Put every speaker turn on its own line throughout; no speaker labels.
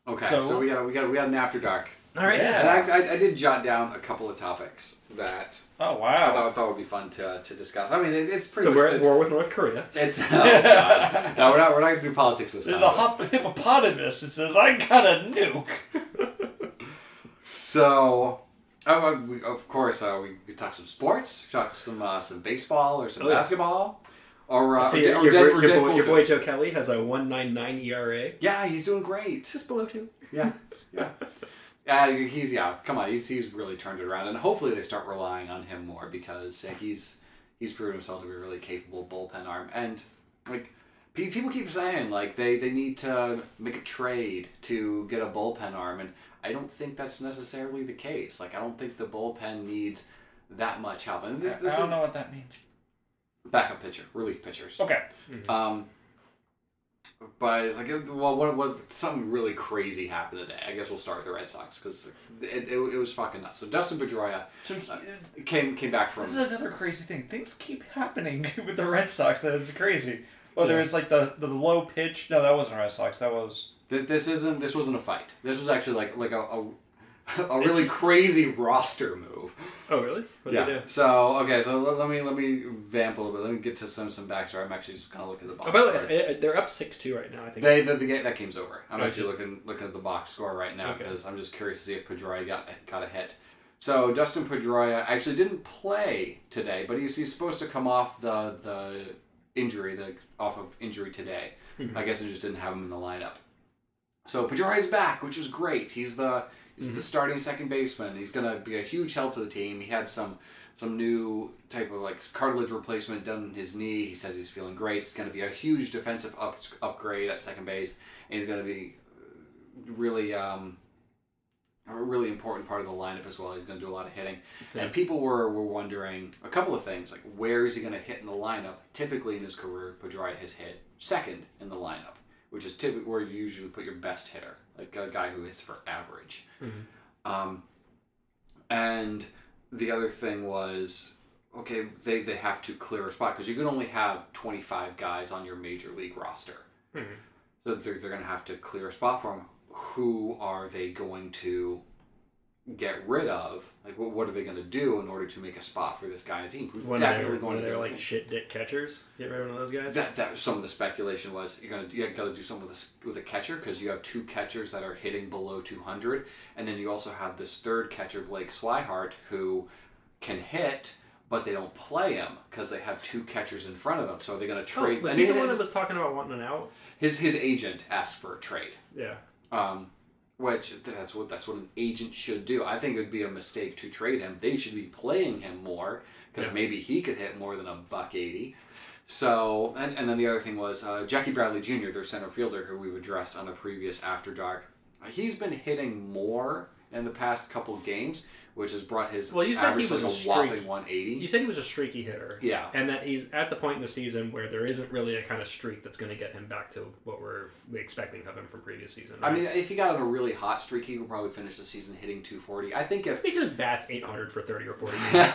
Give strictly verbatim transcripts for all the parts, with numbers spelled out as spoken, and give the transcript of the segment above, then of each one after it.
Okay, so, so we got we got we got an after dark.
All right.
Yeah. And I, I, I did jot down a couple of topics that
oh wow
I thought, I thought would be fun to to discuss. I mean, it, it's pretty.
So
much
we're at
the,
war with North Korea.
It's oh god. No, we're not. We're not gonna do politics this
There's
time.
a hop- hippopotamus that says, "I got a nuke."
So, oh, we, of course, uh, we could talk some sports, talk some uh, some baseball or some
oh, yeah.
basketball, or uh,
See,
or,
your,
or,
your,
Deadpool,
your, boy,
Deadpool
your
two.
boy Joe Kelly has a one point nine nine E R A.
Yeah, he's doing great.
Just below two.
Yeah, yeah. Yeah, he's yeah. Come on, he's he's really turned it around, and hopefully they start relying on him more because uh, he's he's proven himself to be a really capable bullpen arm. And like pe- people keep saying, like they, they need to make a trade to get a bullpen arm, and I don't think that's necessarily the case. Like I don't think the bullpen needs that much help. And this, this
I don't
is
know what that means.
backup pitcher, relief pitchers.
Okay.
Mm-hmm.
Um. But like, well, what what something really crazy happened today. I guess we'll start with the Red Sox because it, it, it was fucking nuts. So Dustin Pedroia
So
uh, came came back from.
this is another crazy thing. Things keep happening with the Red Sox that is crazy. Whether
Yeah.
it's like the, the low pitch. No, that wasn't Red Sox. That was.
This, this isn't. This wasn't a fight. This was actually like like a a, a
It's
really
just-
crazy roster move.
Oh, really? What
yeah.
did they do?
So okay. So let, let me let me vamp a little bit. Let me get to some some backstory. I'm actually just gonna look at the box.
Oh, by the
score.
way, they're up six two right now, I think.
They the, the game that game's over. I'm
Oh,
actually
just-
looking looking at the box score right now
Okay.
because I'm just curious to see if Pedroia got got a hit. So Dustin Pedroia actually didn't play today, but he's he's supposed to come off the the injury, the off of injury today.
Mhm.
I guess they just didn't have him in the lineup. So Pedroia's back, which is great. He's the he's
Mhm.
the starting second baseman. He's gonna be a huge help to the team. He had some some new type of like cartilage replacement done in his knee. He says he's feeling great. It's gonna be a huge defensive up, upgrade at second base, and he's gonna be really um, a really important part of the lineup as well. He's gonna do a lot of hitting.
Yeah.
And people were, were wondering a couple of things, like where is he going to hit in the lineup? Typically in his career, Pedroia has hit second in the lineup, which is typically where you usually put your best hitter, like a guy who hits for average.
Mhm.
Um, and the other thing was, okay, they, they have to clear a spot because you can only have twenty-five guys on your major league roster.
Mhm.
So they're, they're going to have to clear a spot for him. Who are they going to get rid of? Like, what, what are they going to do in order to make a spot for this guy on the team? Who's
One
definitely
of their,
going
one of
to
their
do
like
it?
shit dick catchers. Get rid of one of those guys.
That that some of the speculation was you're gonna you got to do something with a, with a catcher because you have two catchers that are hitting below two hundred, and then you also have this third catcher Blake Swihart who can hit, but they don't play him because they have two catchers in front of him. So are they going to
Oh,
trade?
was
and
he the
it-
one that
it's-
was talking about wanting an out?
his his agent asked for a trade.
Yeah.
Um, which that's what that's what an agent should do. I think it would be a mistake to trade him. They should be playing him more because
Yeah.
maybe he could hit more than a buck eighty. So and, and then the other thing was uh, Jackie Bradley Junior, their center fielder, who we've addressed on a previous After Dark. Uh, he's been hitting more in the past couple of games, which has brought his
Well, you said he
average
was
to
a
a
streak.
whopping one eighty.
You said he was a streaky hitter.
Yeah.
And that he's at the point in the season where there isn't really a kind of streak that's going to get him back to what we're expecting of him from previous season.
I
right?
mean, if he got on a really hot streak, he would probably finish the season hitting two forty. I think if
he just bats eight hundred for thirty or forty games.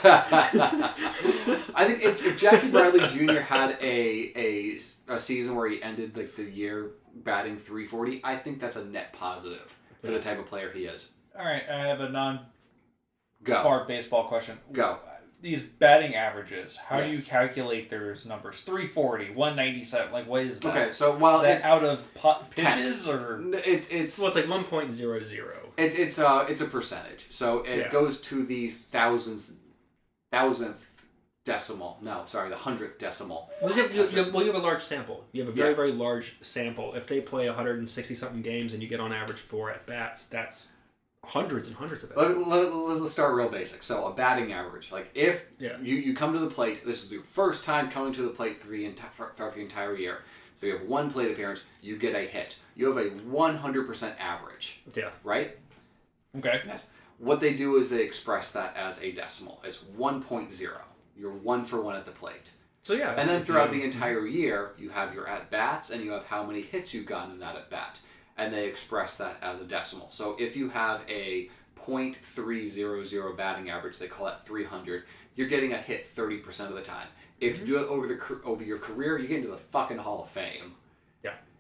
I think if, if Jackie Bradley Junior had a, a a season where he ended like the year batting three forty, I think that's a net positive for the type of player he is.
All right, I have a non
Go.
smart baseball question.
Go.
These batting averages, how do you
Yes.
calculate those numbers? three forty, one ninety-seven, like what is that?
Okay, so while
Is that
it's
out of pot pitches
tenths.
or?
it's it's
Well, it's like one point zero zero.
it's it's uh it's a percentage. So it
Yeah.
goes to the thousands thousandth decimal. No, sorry, the hundredth decimal.
Well, you have, you have, well, you have a large sample. You have a very,
Yeah.
very large sample. If they play one hundred sixty something games and you get on average four at bats, that's hundreds and hundreds of at
Let,
bats.
let, let's start real basic. So a batting average, like if
Yeah.
you, you come to the plate, this is your first time coming to the plate through the, enti- throughout the entire year. So you have one plate appearance, you get a hit. You have a one hundred percent average,
Yeah.
right?
Okay.
Yes. What they do is they express that as a decimal. It's one point zero. You're one for one at the plate.
So yeah.
And then
if
throughout
you-
the entire year, you have your at-bats and you have how many hits you've gotten in that at-bat. And they express that as a decimal. So if you have a point three zero zero batting average, they call that three hundred, you're getting a hit thirty percent of the time. If you do it over the over your career, you get into the fucking Hall of Fame.
Yeah.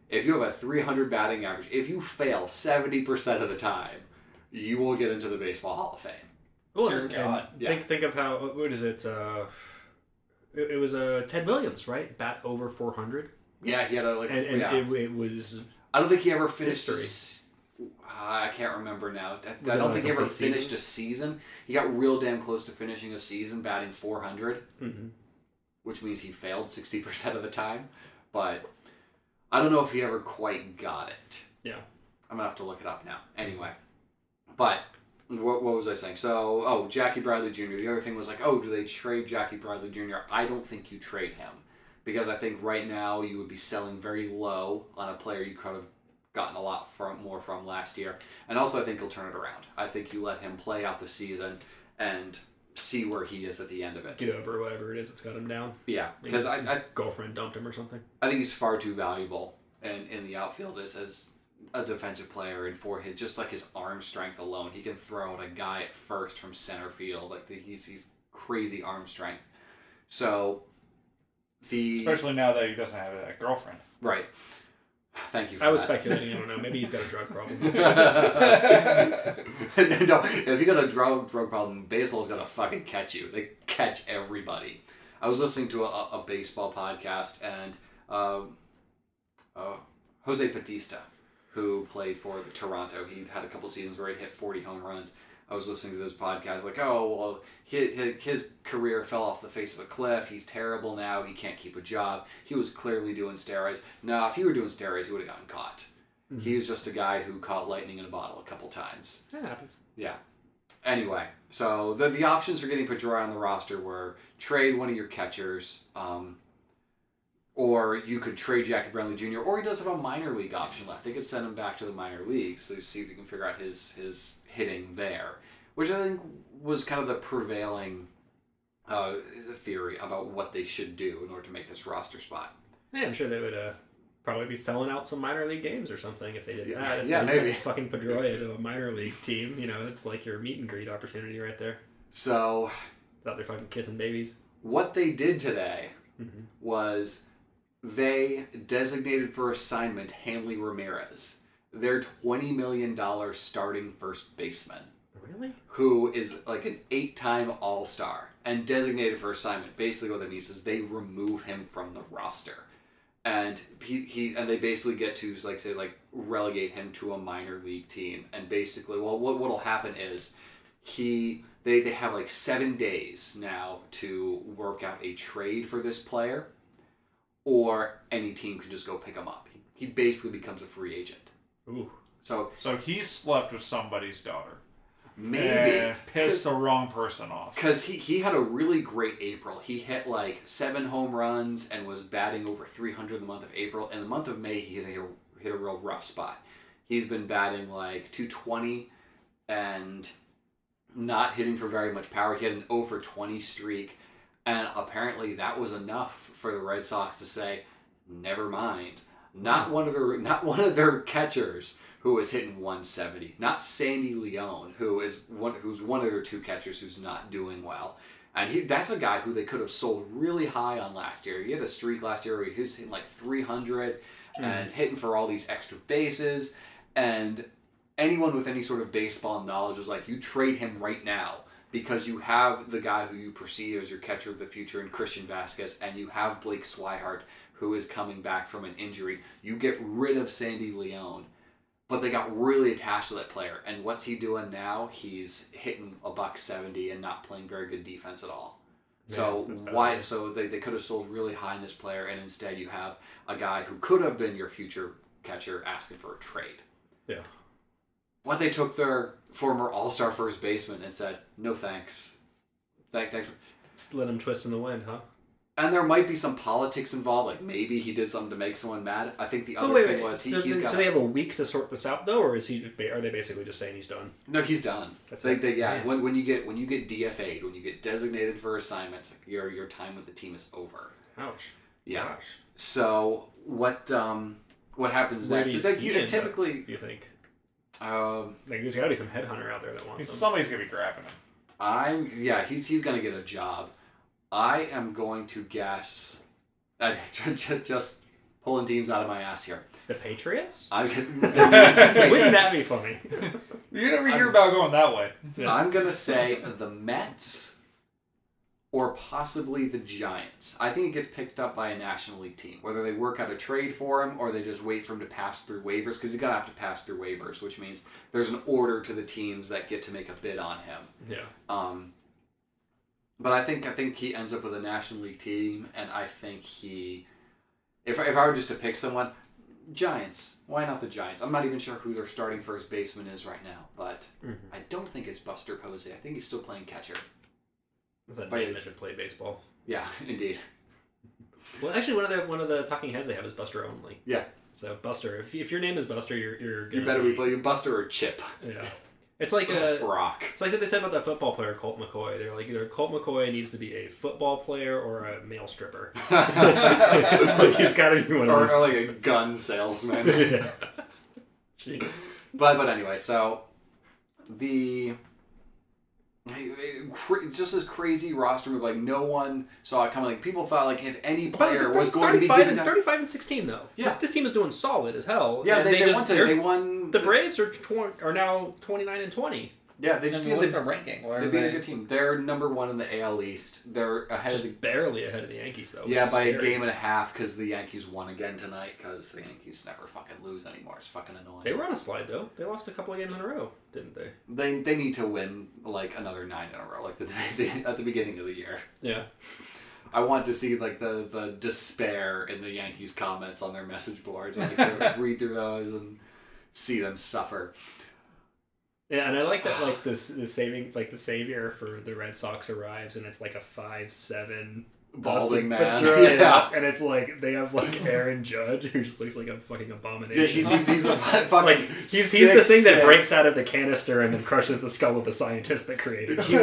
If you have a three hundred batting average, if you fail seventy percent of the time, you will get into the Baseball Hall of Fame.
Well,
Dear
and,
God.
and
Yeah.
think think of how what is it? Uh, it, it was uh, Ted Williams, right? Bat over four hundred,
Yeah, he had a like.
and, and
yeah.
it, it was
I don't think he ever finished. A,
history.
s- I can't remember now. I,
Was
I
it
don't
on a
think he ever
complete
finished
season?
a season. He got real damn close to finishing a season, batting four hundred,
mm-hmm.
which means he failed sixty percent of the time. But I don't know if he ever quite got it.
Yeah.
I'm gonna have to look it up now. Anyway, but what, what was I saying? So, oh, Jackie Bradley Junior The other thing was like, oh, do they trade Jackie Bradley Junior? I don't think you trade him because I think right now you would be selling very low on a player you could have gotten a lot from more from last year, and also I think he'll turn it around. I think you let him play out the season and see where he is at the end of it.
Get over whatever it is that's got him down.
Yeah, because I,
His
I
girlfriend dumped him or something.
I think he's far too valuable in, in the outfield as, as a defensive player, and for his just like his arm strength alone, he can throw out a guy at first from center field. Like the, he's he's crazy arm strength. So the
Especially now that he doesn't have a girlfriend.
right. Thank you. For
I was
that.
speculating. I don't know. Maybe he's got a drug problem.
No, if you got a drug drug problem, baseball's gonna fucking catch you. They catch everybody. I was listening to a, a baseball podcast, and um, uh, Jose Bautista, who played for Toronto, he had a couple seasons where he hit forty home runs. I was listening to this podcast, like, oh, well, his, his career fell off the face of a cliff. He's terrible now. He can't keep a job. He was clearly doing steroids. No, if he were doing steroids, he would have gotten caught. Mm-hmm. He was just a guy who caught lightning in a bottle a couple times.
That happens.
Yeah. Anyway, so the the options for getting Pedroia on the roster were trade one of your catchers, um, or you could trade Jackie Bradley Junior, or he does have a minor league option left. They could send him back to the minor leagues to see if you can figure out his his hitting there, which I think was kind of the prevailing uh, theory about what they should do in order to make this roster spot.
Yeah, I'm sure they would uh, probably be selling out some minor league games or something if they did that. If
Yeah,
they
maybe.
sent fucking Pedroia to a minor league team, you know, it's like your meet and greet opportunity right there.
So,
It's out there fucking kissing babies.
what they did today
Mm-hmm.
was they designated for assignment Hanley Ramirez, their twenty million dollars starting first baseman,
Really?
who is like an eight-time All-Star and designated for assignment. Basically what that means is they remove him from the roster. And he, he and they basically get to, like, say, like, relegate him to a minor league team. And basically, well, what what'll happen is he they, they have, like, seven days now to work out a trade for this player, or any team can just go pick him up. He basically becomes a free agent.
Ooh.
So
So he slept with somebody's daughter.
maybe
And pissed the wrong person off.
because he, he had a really great April. He hit like seven home runs and was batting over three hundred in the month of April. In the month of May, he hit a, hit a real rough spot. He's been batting like two twenty and not hitting for very much power. He had an oh for twenty streak, and apparently that was enough for the Red Sox to say, never mind. Not one of their not one of their catchers who is hitting one seventy. Not Sandy Leone, who is one who's one of their two catchers who's not doing well. And he that's a guy who they could have sold really high on last year. He had a streak last year where he was hitting like three hundred mm. and hitting for all these extra bases. And anyone with any sort of baseball knowledge was like, you trade him right now because you have the guy who you perceive as your catcher of the future in Christian Vasquez, and you have Blake Swihart, who is coming back from an injury. You get rid of Sandy Leone. But they got really attached to that player. And what's he doing now? He's hitting a buck seventy and not playing very good defense at all.
Yeah,
so
that's bad.
why? So they, they could have sold really high in this player, and instead you have a guy who could have been your future catcher asking for a trade.
Yeah.
What they took their former All-Star first baseman and said, no thanks. Thank, thanks.
Just let him twist in the wind, huh?
And there might be some politics involved, like maybe he did something to make someone mad. I think the other
Oh, wait,
thing
wait.
was he,
so,
he's got...
so they have a week to sort this out, though, or is he? Are they basically just saying he's done?
No, he's done.
That's
they,
it.
they, yeah,
Man.
when, when you get when you get D F A'd, when you get designated for assignments, like your your time with the team is over.
Ouch.
Yeah.
Gosh.
So what um what happens
Where
next
do
is
you
like
see
you
him,
typically
Do you think?
um
Like, there's got to be some headhunter out there that
I mean,
wants him.
somebody's gonna be grabbing him.
I'm yeah he's he's gonna get a job. I am going to guess. I just pulling teams out of my ass here.
The Patriots?
I'm
Wouldn't that be funny?
You never hear about going that way.
Yeah.
I'm gonna say the Mets or possibly the Giants. I think it gets picked up by a National League team, whether they work out a trade for him or they just wait for him to pass through waivers, because he's gonna have to pass through waivers, which means there's an order to the teams that get to make a bid on him.
Yeah.
Um, but I think I think he ends up with a National League team, and I think he, if if I were just to pick someone, Giants. Why not the Giants? I'm not even sure who their starting first baseman is right now, but
Mm-hmm.
I don't think it's Buster Posey. I think he's still playing catcher.
That's a
But-
name that should play baseball.
Yeah, indeed.
Well, actually, one of the one of the talking heads they have is Buster Only.
Yeah.
So Buster, if, if your name is Buster, you're you're
You
gonna
better be playing Buster or Chip.
Yeah. It's like a
Brock.
It's like what they said about that football player Colt McCoy. They're like either Colt McCoy needs to be a football player or a male stripper. It's like he's got to be one of
Or,
those.
or like a gun salesman.
Yeah. Jeez.
But but anyway, so the cra- just this crazy roster move, like no one saw it coming. Like people thought like if any player was going to be given
and,
to,
thirty-five and sixteen though.
Yeah.
This, this team is doing solid as hell.
yeah,
And
they, they,
just,
won to,
they're-
they won
The Braves are tw- are now twenty-nine and twenty.
Yeah, they
And
just
what's
they,
their ranking? Where
they
are
beat a
they?
good team. They're number one in the A L East. They're ahead
Just
of the
barely ahead of the Yankees though. which
yeah
is
by a
scary.
game and a half because the Yankees won again tonight because the Yankees never fucking lose anymore. It's fucking annoying.
They were on a slide though. They lost a couple of games in a row, didn't they?
They they need to win like another nine in a row, like the, the, at the beginning of the year.
Yeah.
I want to see like the, the despair in the Yankees comments on their message boards. Like to read through those and see them suffer.
Yeah, and I like that like this the saving like the savior for the Red Sox arrives and it's like a five seven
Balding man.
Pedroia,
Yeah.
and it's like they have like Aaron Judge who just looks like a fucking abomination.
Yeah, he's he's, he's a fucking
like he's he's the
six,
thing that
six.
breaks out of the canister and then crushes the skull of the scientist that created him.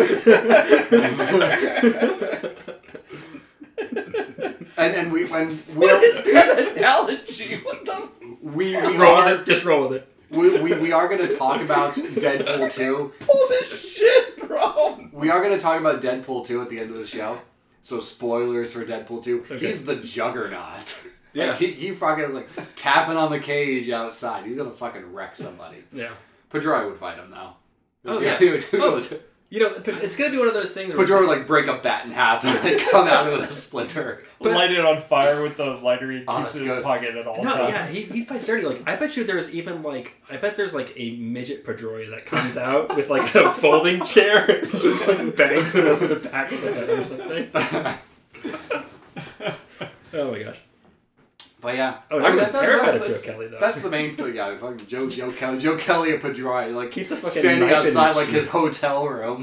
and and we when we
What
are,
is that analogy? What the?
we we
roll
are
with it. Just roll with it.
we, we, we are going to talk about Deadpool two.
Pull this shit, bro.
We are going to talk about Deadpool two at the end of the show. So spoilers for Deadpool two.
Okay.
He's the juggernaut.
Yeah.
Like, he, he fucking like tapping on the cage outside. He's going to fucking wreck somebody.
Yeah.
Pedroia would fight him though.
Oh, yeah.
he would do
Oh.
it.
You know, it's gonna be one of those things where
Pedroia would like break a bat in half and then come out with a splinter.
Light it on fire with the lighter he
Oh,
keeps
that's
in his
good.
pocket at all
No,
times.
yeah, he, he fights dirty. Like, I bet you there's even, like, I bet there's, like, a midget Pedroia that comes out with, like, a folding chair and just, like, bangs him over the back of the head or something. Oh, my gosh.
But yeah,
Oh, everyone's
that's-
terrified
that's-
of Joe
that's-
Kelly, though.
That's the main thing. Yeah, fucking Joe Joe Kelly, Joe Kelly and Pedroia, like
Keeps a fucking
standing
knife in his
outside like
shoe.
his hotel room.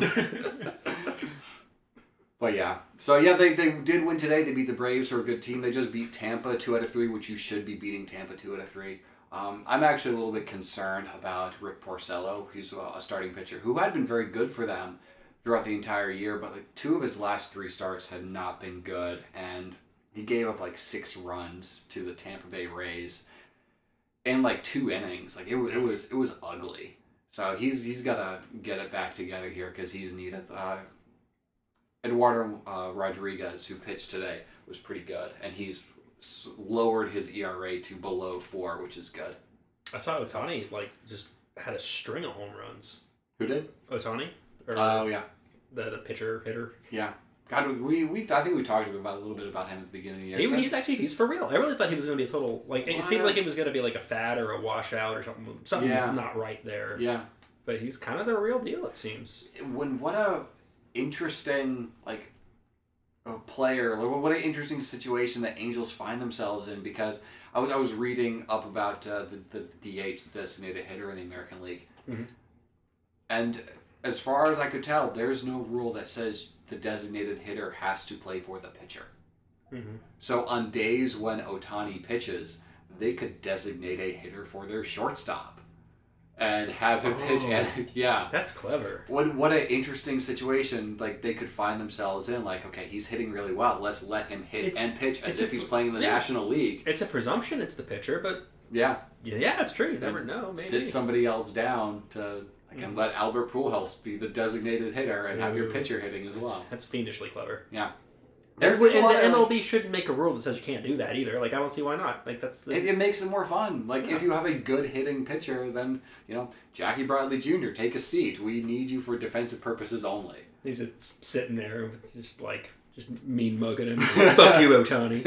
But yeah, so yeah, they, they did win today. They beat the Braves, who are a good team. They just beat Tampa two out of three, which you should be beating Tampa two out of three. Um, I'm actually a little bit concerned about Rick Porcello. He's a, a starting pitcher who had been very good for them throughout the entire year, but like two of his last three starts had not been good, and he gave up like six runs to the Tampa Bay Rays in like two innings. Like it, wa- it was it was ugly. So he's he's got to get it back together here because he's needed. Uh, Eduardo uh, Rodriguez, who pitched today, was pretty good, and he's s- lowered his E R A to below four, which is good.
I saw Otani, like, just had a string of home runs.
Who did?
Otani? Or
Oh yeah,
the, the pitcher, hitter.
yeah. God, we, we I think we talked about a little bit about him at the beginning of the year.
He, he's actually, he's for real. I really thought he was going to be a total, like, it
What?
seemed like it was going to be like a fad or a washout or something. Something's
Yeah.
not right there.
yeah.
But he's kind of the real deal, it seems.
When what a interesting like a player, like what an interesting situation that Angels find themselves in, because I was I was reading up about uh, the, the D H, the designated hitter in the American League,
Mhm.
and as far as I could tell, there's no rule that says the designated hitter has to play for the pitcher.
Mm-hmm.
So on days when Otani pitches, they could designate a hitter for their shortstop and have him pitch.
Oh.
And yeah.
That's clever.
What what an interesting situation like they could find themselves in. Like, okay, he's hitting really well. Let's let him hit
It's-
and pitch as
it's
if
a-
he's playing in the
yeah.
National League.
It's a presumption it's the pitcher, but
Yeah.
yeah, yeah, it's true. You never know. Maybe.
Sit somebody else down to like, and let Albert Pujols be the designated hitter and have your
Ooh.
pitcher hitting as
That's,
well.
that's fiendishly clever.
Yeah. There-
And,
there's a
and
lot
the
of,
M L
like-
B shouldn't make a rule that says you can't do that either. Like, I don't see why not. Like, that's...
It, it makes it more fun. Like,
Yeah.
if you have a good hitting pitcher, then, you know, Jackie Bradley Junior, take a seat. We need you for defensive purposes only.
He's just sitting there, just like, just mean mugging him. Fuck you, Ohtani.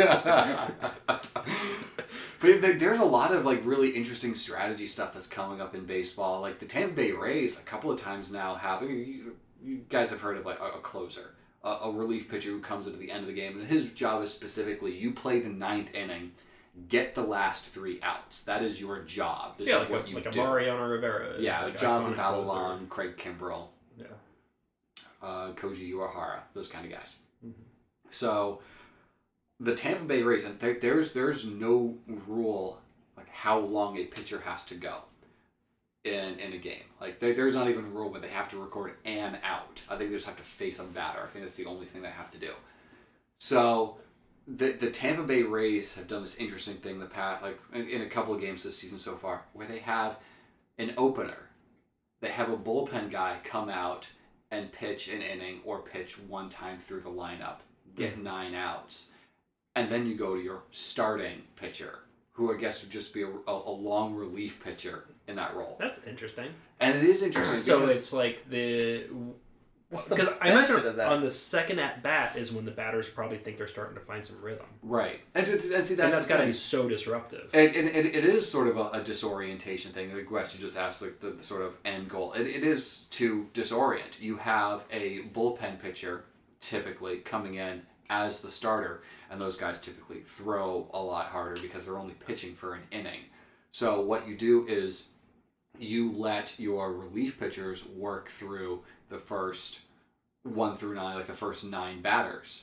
But th- there's a lot of, like, really interesting strategy stuff that's coming up in baseball. Like, the Tampa Bay Rays, a couple of times now, have... You, you guys have heard of, like, a, a closer. A, a relief pitcher who comes into the end of the game. And his job is specifically, you play the ninth inning, get the last three outs. That is your job. This
yeah,
is
like
what
a,
you
like
do.
a Mariano Rivera. Is
Yeah,
like
Jonathan
iconic closer.
Papelbon, Craig Kimbrell,
Yeah.
uh, Koji Uehara, those kind of guys.
Mm-hmm.
So, the Tampa Bay Rays, and there, there's there's no rule like how long a pitcher has to go in in a game. Like there, there's not even a rule where they have to record an out. I think they just have to face a batter. I think that's the only thing they have to do. So, the the Tampa Bay Rays have done this interesting thing the past like in, in a couple of games this season so far, where they have an opener. They have a bullpen guy come out and pitch an inning or pitch one time through the lineup, get mm-hmm. nine outs. And then you go to your starting pitcher, who I guess would just be a, a, a long relief pitcher in that role.
That's interesting.
And it is interesting
So
because...
it's like the...
What's the
Because I imagine
benefit of that?
on the second at bat is when the batters probably think they're starting to find some rhythm.
Right. And, and see, that's,
and that's
the
got to
thing.
be so disruptive.
And, and, and it is sort of a, a disorientation thing. The question just asked like the, the sort of end goal. It, it is to disorient. You have a bullpen pitcher typically coming in as the starter, and those guys typically throw a lot harder because they're only pitching for an inning. So what you do is you let your relief pitchers work through the first one through nine, like the first nine batters.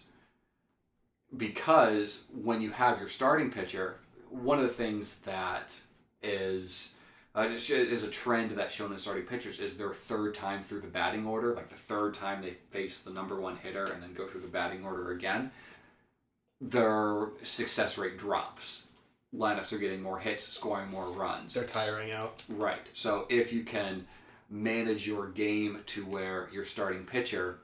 Because when you have your starting pitcher, one of the things that is uh, is a trend that's shown in starting pitchers is their third time through the batting order, like the third time they face the number one hitter and then go through the batting order again, their success rate drops. Lineups are getting more hits, scoring more runs.
They're tiring out.
Right. So if you can manage your game to where your starting pitcher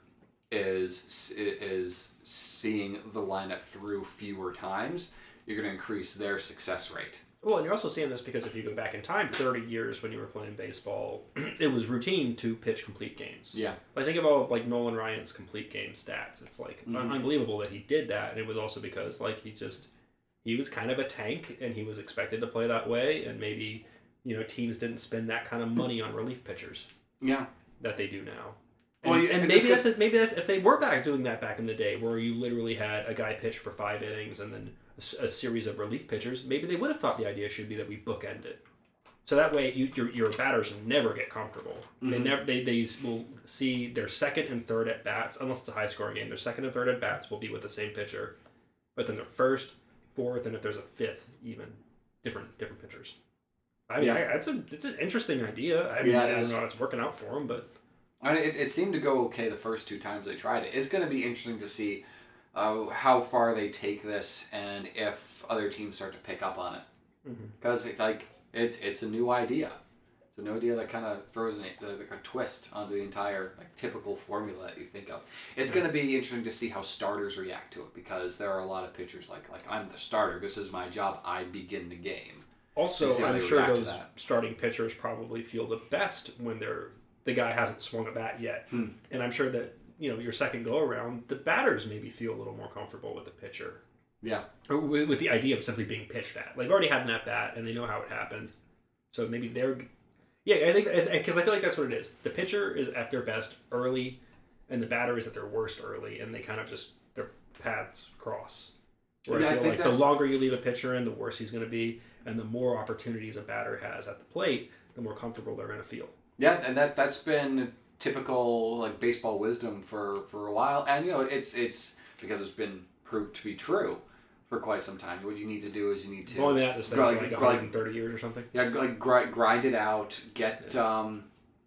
is is seeing the lineup through fewer times, you're going to increase their success rate.
Well, and you're also seeing this because if you go back in time, thirty years when you were playing baseball, it was routine to pitch complete games.
Yeah.
I think of all of, like Nolan Ryan's complete game stats. It's like
Mm-hmm.
un- unbelievable that he did that, and it was also because like he just he was kind of a tank, and he was expected to play that way, and maybe you know teams didn't spend that kind of money on relief pitchers.
Yeah.
That they do now. And,
Well, yeah,
and
and
maybe
this
that's maybe that's if they were back doing that back in the day, where you literally had a guy pitch for five innings and then a, s- a series of relief pitchers. Maybe they would have thought the idea should be that we bookend it, so that way you, your your batters never get comfortable. Mm-hmm. They never they they will see their second and third at bats, unless it's a high scoring game. Their second and third at bats will be with the same pitcher, but then their first, fourth, and if there's a fifth, even different different pitchers. I mean,
Yeah.
I, that's a it's an interesting idea. I mean,
Yeah,
I
it
don't
is.
know how it's working out for them, but.
I mean, it, it seemed to go okay the first two times they tried it. It's going to be interesting to see uh, how far they take this and if other teams start to pick up on it. Because
Mm-hmm.
it's like it, it's a new idea. It's a new idea that kind of throws an, like a twist onto the entire like typical formula that you think of. It's
Yeah.
going to be interesting to see how starters react to it, because there are a lot of pitchers like like I'm the starter. This is my job. I begin the game.
Also,
See how
I'm
they
sure
react to
those
that.
starting pitchers probably feel the best when they're the guy hasn't swung a bat yet,
Hmm.
and I'm sure that you know your second go around, the batters maybe feel a little more comfortable with the pitcher,
Yeah.
or with, with the idea of simply being pitched at. They've already had an at bat and they know how it happened, so maybe they're yeah. I think because I feel like that's what it is. The pitcher is at their best early, and the batter is at their worst early, and they kind of just their paths cross. Where
Yeah, I
I feel
think
like the
that's-
longer you leave a pitcher in, the worse he's going to be, and the more opportunities a batter has at the plate, the more comfortable they're going to feel.
Yeah, and that that's been typical like baseball wisdom for, for a while, and you know it's it's because it's been proved to be true for quite some time. What you need to do is you need to
We've only been at this thing
grind-
for like
grind-
one hundred thirty years or something.
yeah like grind, grind it out, get um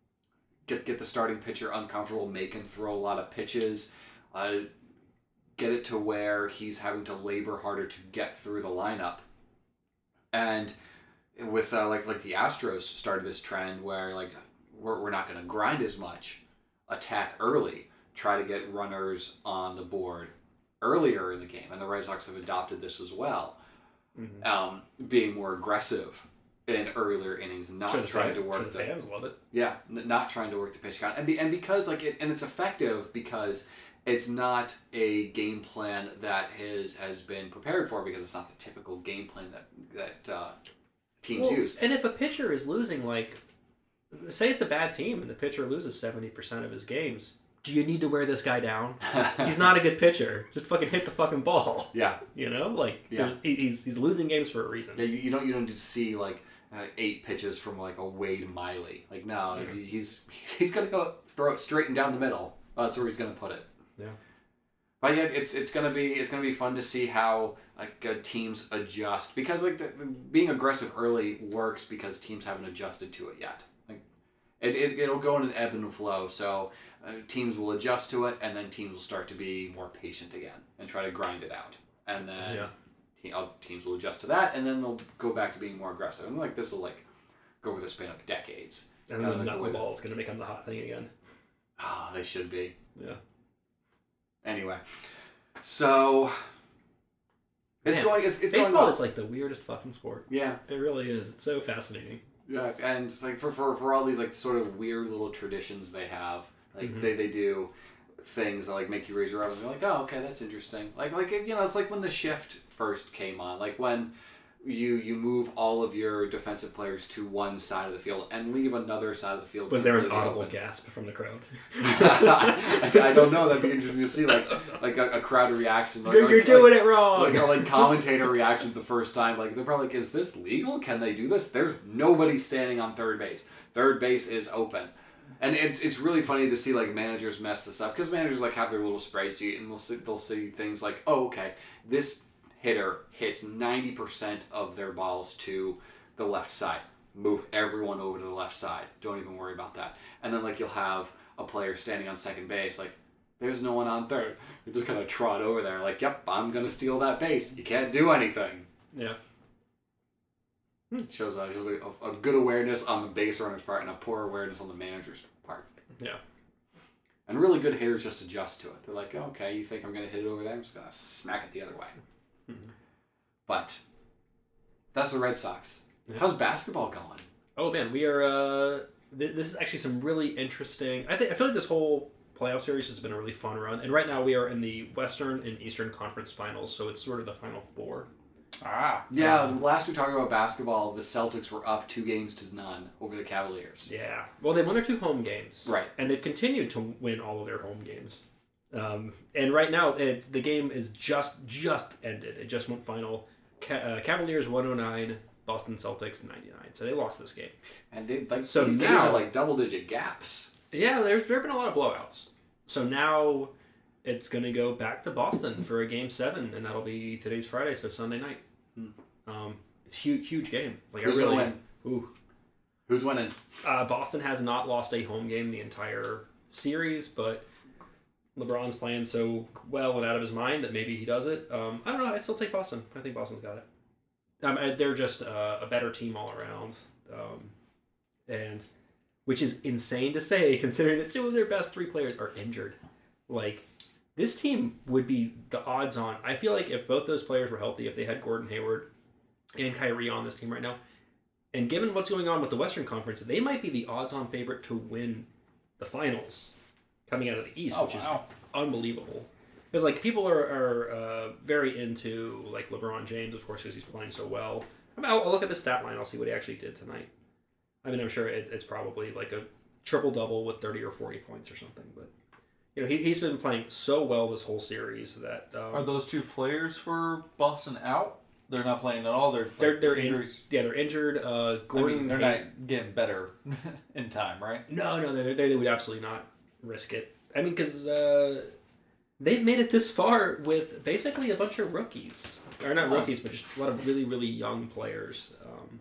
get get the starting pitcher uncomfortable, make him throw a lot of pitches, uh, get it to where he's having to labor harder to get through the lineup, and with uh, like like the Astros started this trend where like. We're, we're not going to grind as much, attack early, try to get runners on the board earlier in the game, and the Red Sox have adopted this as well. Mm-hmm. Um, being more aggressive in earlier innings, not
sure
trying
fan,
to work
sure the
the
fans love it.
Yeah, not trying to work the pitch count, and be, and because like it and it's effective because it's not a game plan that has has been prepared for, because it's not the typical game plan that that uh, teams
well,
use.
And if a pitcher is losing, like, say it's a bad team and the pitcher loses seventy percent of his games, do you need to wear this guy down? He's not a good pitcher. Just fucking hit the fucking ball.
Yeah,
you know, like
yeah.
there's, he's he's losing games for a reason.
Yeah, you, you don't you don't need to see like uh, eight pitches from like a Wade Miley. Like no,
yeah.
he's he's gonna go throw it straight and down the middle. That's where he's gonna put it.
Yeah.
But yeah, it's it's gonna be it's gonna be fun to see how like uh, teams adjust, because like the, the, being aggressive early works because teams haven't adjusted to it yet. Like it, it it'll go in an ebb and flow. So uh, teams will adjust to it, and then teams will start to be more patient again and try to grind it out, and then
yeah.
te- other teams will adjust to that, and then they'll go back to being more aggressive. And like this will like go over the span of decades.
And then the knuckleball is gonna become the hot thing again.
Ah, oh, they should be.
Yeah.
Anyway, so it's
Man,
going. It's, it's
baseball
going well.
is like the weirdest fucking sport.
Yeah,
it really is. It's so fascinating.
Yeah, and it's like for, for for all these like sort of weird little traditions they have, like
mm-hmm.
they, they do things that like make you raise your eyebrows. You're like, oh, okay, that's interesting. Like like you know, it's like when the shift first came on, like when you you move all of your defensive players to one side of the field and leave another side of the field.
Was there an
completely
audible
open.
gasp from the crowd?
I, I don't know. That'd be interesting to see, like like a, a crowd reaction. Like,
You're,
like,
you're doing
like,
it wrong.
Like, or like commentator reactions the first time. Like they're probably like, "Is this legal? Can they do this?" There's nobody standing on third base. Third base is open, and it's it's really funny to see like managers mess this up, because managers like have their little spreadsheet and they'll see, they'll see things like, "Oh, okay, this hitter hits ninety percent of their balls to the left side. Move everyone over to the left side. Don't even worry about that." And then like you'll have a player standing on second base, like there's no one on third. You're just gonna trot over there, like, "Yep, I'm gonna steal that base." You can't do anything.
Yeah.
Hmm. Shows uh, shows a, a good awareness on the base runner's part and a poor awareness on the manager's part.
Yeah.
And really good hitters just adjust to it. They're like, oh, "Okay, you think I'm gonna hit it over there? I'm just gonna smack it the other way."
Mm-hmm.
But that's the Red Sox.
Yeah.
How's basketball going?
Oh man, we are. Uh, th- this is actually some really interesting. I think I feel like this whole playoff series has been a really fun run, and right now we are in the Western and Eastern Conference Finals, so it's sort of the Final Four.
Ah,
Yeah, um, last we talked about basketball, the Celtics were up two games to none over the Cavaliers.
Yeah. Well, they won their two home games.
Right.
And they've continued to win all of their home games. Um, and right now, it's the game is just just ended. It just went final. Ca- uh, Cavaliers one oh nine, Boston Celtics ninety-nine. So they lost this game.
And they like
So
these
now-
games are like double digit gaps.
Yeah, there's there have been a lot of blowouts. So now it's going to go back to Boston for a game seven, and that'll be today's Friday, so Sunday night.
Hmm.
Um, it's a huge, huge game. Like
Who's
I really,
gonna win?
Ooh.
Who's winning?
Uh, Boston has not lost a home game the entire series, but LeBron's playing so well and out of his mind that maybe he does it. Um, I don't know. I still take Boston. I think Boston's got it. Um, I- they're just uh, a better team all around, um, and which is insane to say considering that two of their best three players are injured. Like, this team would be the odds on. I feel like if both those players were healthy, if they had Gordon Hayward and Kyrie on this team right now, and given what's going on with the Western Conference, they might be the odds-on favorite to win the finals coming out of the East,
Oh,
which
wow.
is unbelievable. Because like people are, are uh, very into like LeBron James, of course, because he's playing so well. I'll, I'll look at the stat line. I'll see what he actually did tonight. I mean, I'm sure it, it's probably like a triple-double with thirty or forty points or something. But you know, he he's been playing so well this whole series that um,
Are those two players for Boston out? They're not playing at all. They're like,
they're they're
injuries.
In, yeah they're injured. Uh, Gordon,
I mean, they're
Hay-
not getting better in time, right?
No, no, they, they, they would absolutely not risk it. I mean, because uh, they've made it this far with basically a bunch of rookies. Or not
Huh.
rookies, but just a lot of really, really young players. Um,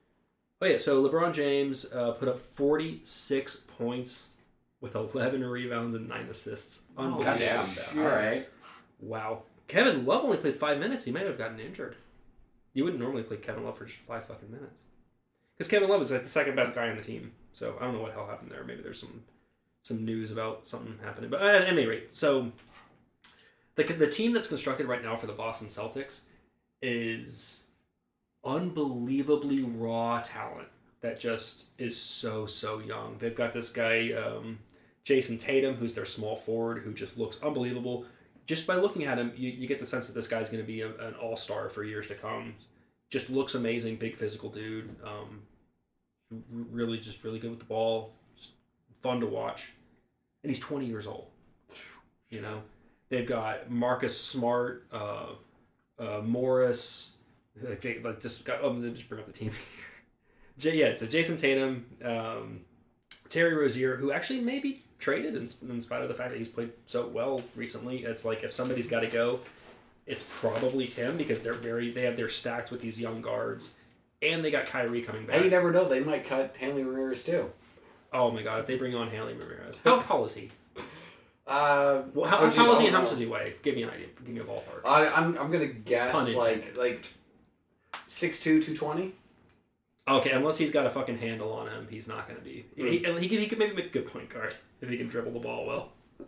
oh, yeah, so LeBron James uh, put up forty-six points with eleven rebounds and nine assists. Unbelievable
Goddamn.
stat.
All right.
Wow. Kevin Love only played five minutes. He might have gotten injured. You wouldn't normally play Kevin Love for just five fucking minutes. Because Kevin Love is like the second best guy on the team. So I don't know what hell happened there. Maybe there's some some news about something happening. But at any rate, so the the team that's constructed right now for the Boston Celtics is unbelievably raw talent that just is so so young. They've got this guy um, Jason Tatum, who's their small forward, who just looks unbelievable. Just by looking at him, you, you get the sense that this guy's going to be a, an all-star for years to come. Just looks amazing, big physical dude. Um, really, just really good with the ball. Just fun to watch. And he's twenty years old. You know, they've got Marcus Smart, uh, uh, Morris. Like, they, like just got. Oh, just bring up the team. J- yeah, it's a Jason Tatum, um, Terry Rozier, who actually may be traded in, in spite of the fact that he's played so well recently. It's like if somebody's got to go, it's probably him because they're very they have they're stacked with these young guards, and they got Kyrie coming back.
And you never know, they might cut Hanley Ramirez too.
Oh my god, if they bring on Hanley Ramirez, how tall is he?
Uh,
well, how,
oh,
how
geez,
tall is he
oh,
and how
no.
much does he weigh? Give me an idea. Give me a ballpark.
I, I'm I'm gonna guess
Pun
like like six two, two twenty.
Okay, unless he's got a fucking handle on him, he's not going to be.
Mm.
He, and he, could, he could maybe make a good point guard if he can dribble the ball well.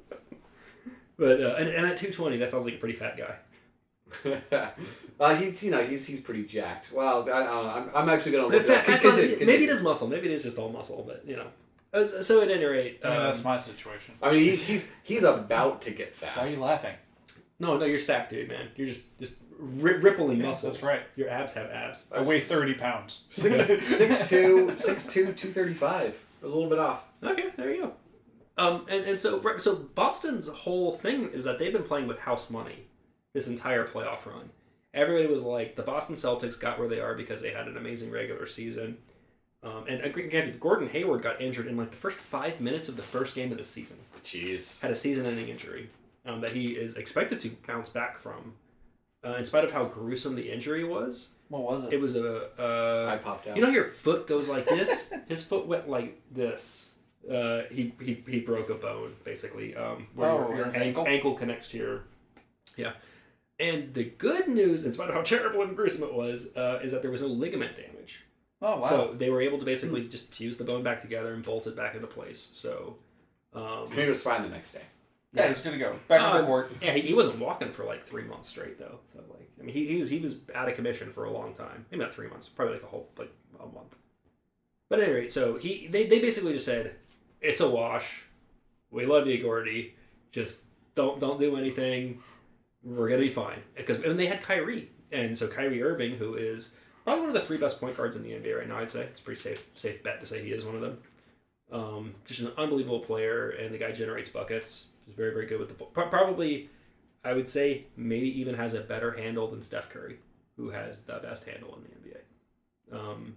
But uh, and, and at two twenty, that sounds like a pretty fat guy.
uh, he's you know he's he's pretty jacked. Well, I, I don't know. I'm, I'm actually gonna look
Fat,
at
fat,
contingent,
maybe it is muscle. Maybe it is just all muscle. But you know, As- so at any rate,
I mean,
um,
that's my situation.
I mean, he's he's he's about to get fat.
Why are you laughing?
no, no, you're stacked, dude, man. You're just just ri- rippling
Yeah,
muscles.
that's right.
Your abs have abs.
I weigh thirty pounds.
Six six two six two two thirty five. I was a little bit off.
Okay, there you go. Um, and, and so right, so Boston's whole thing is that they've been playing with house money this entire playoff run. Everybody was like, the Boston Celtics got where they are because they had an amazing regular season. Um, and again, Gordon Hayward got injured in like the first five minutes of the first game of the season.
Jeez.
Had a season-ending injury um, that he is expected to bounce back from. Uh, in spite of how gruesome the injury was,
What was it?
it was a... Uh,
I popped out.
you know how your foot goes like this? His foot went like this. Uh, he, he he broke a bone, basically. Um, where
Oh,
your, your
his
ankle?
ankle?
ankle connects to your... Yeah. And the good news, in spite of how terrible and gruesome it was, uh, is that there was no ligament damage.
Oh, wow.
So they were able to basically just fuse the bone back together and bolt it back into place. So... Um,
He was fine the next day.
yeah, he's going to go. Back on
uh,
the court.
Yeah, he, he wasn't walking for like three months straight though. So like, I mean, he, he was he was out of commission for a long time. Maybe not three months, probably like a whole like a month. But at any rate, so he they, they basically just said, it's a wash. We love you, Gordy. Just don't don't do anything. We're gonna be fine. Because and they had Kyrie, and so Kyrie Irving, who is probably one of the three best point guards in the N B A right now, I'd say it's a pretty safe safe bet to say he is one of them. Um, just an unbelievable player, and the guy generates buckets. He's very, very good with the ball. Pro- Probably, I would say, maybe even has a better handle than Steph Curry, who has the best handle in the N B A. Um,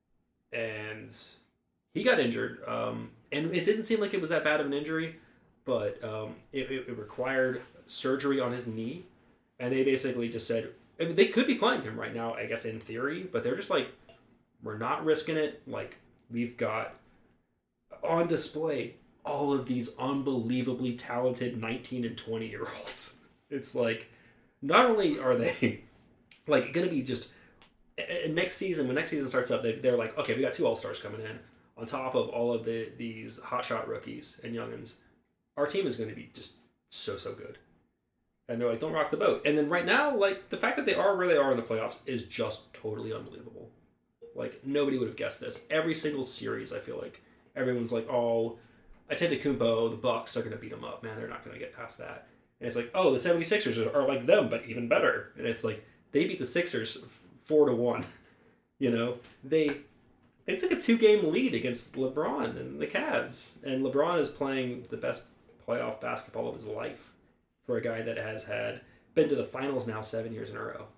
and he got injured, um, and it didn't seem like it was that bad of an injury, but um, it, it, it required surgery on his knee, and they basically just said, I mean, they could be playing him right now, I guess, in theory, but they're just like, we're not risking it. Like, we've got on display all of these unbelievably talented nineteen and twenty year olds. It's like, not only are they like going to be just uh, next season, when next season starts up, they, they're like, okay, we got two all-stars coming in on top of all of the these hotshot rookies and youngins. Our team is going to be just so, so good. And they're like, don't rock the boat. And then right now, like, the fact that they are where they are in the playoffs is just totally unbelievable. Like, nobody would have guessed this. Every single series, I feel like, everyone's like, oh, Antetokounmpo, the Bucks are going to beat them up. Man, they're not going to get past that. And it's like, oh, the seventy-sixers are, are like them, but even better. And it's like, they beat the Sixers four to one. You know, they they took a two-game lead against LeBron and the Cavs. And LeBron is playing the best playoff basketball of his life for a guy that has had been to the finals now seven years in a row.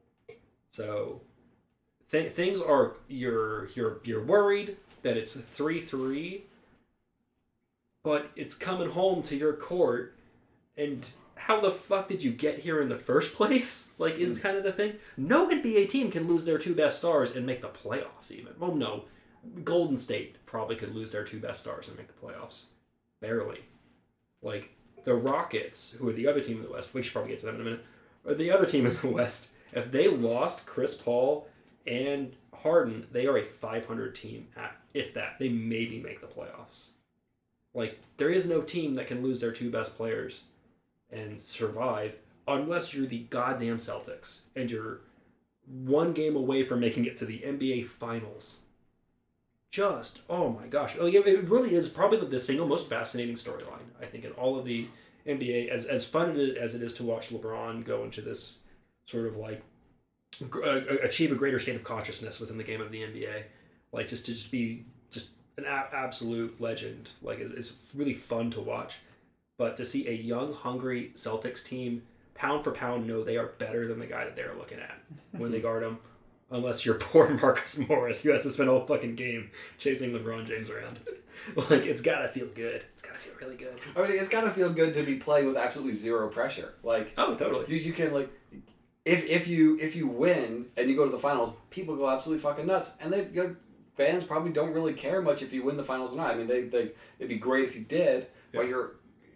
So th- things are, you're you're you're worried that it's three three, but it's coming home to your court, and how the fuck did you get here in the first place? Like, is kind of the thing. No N B A team can lose their two best stars and make the playoffs even. Well, no. Golden State probably could lose their two best stars and make the playoffs. Barely. Like, the Rockets, who are the other team in the West, we should probably get to them in a minute, or the other team in the West, if they lost Chris Paul and Harden, they are a five hundred team, at, if that. They maybe make the playoffs. Like, there is no team that can lose their two best players and survive unless you're the goddamn Celtics and you're one game away from making it to the N B A Finals. Just, oh my gosh. Like, it, it really is probably the single most fascinating storyline, I think, in all of the N B A. As as fun as it is to watch LeBron go into this sort of like uh, achieve a greater state of consciousness within the game of the N B A, like just to just be just an a- absolute legend. Like, it's, it's really fun to watch. But to see a young, hungry Celtics team, pound for pound, know they are better than the guy that they're looking at when they guard him. Unless you're poor Marcus Morris, who has to spend a whole fucking game chasing LeBron James around. Like, it's gotta feel good. It's gotta feel really good.
I mean, it's gotta feel good to be playing with absolutely zero pressure. Like,
oh, totally.
You you can like, if if you if you win and you go to the finals, people go absolutely fucking nuts, and they you know, fans probably don't really care much if you win the finals or not. I mean, they they it'd be great if you did, yeah. but you're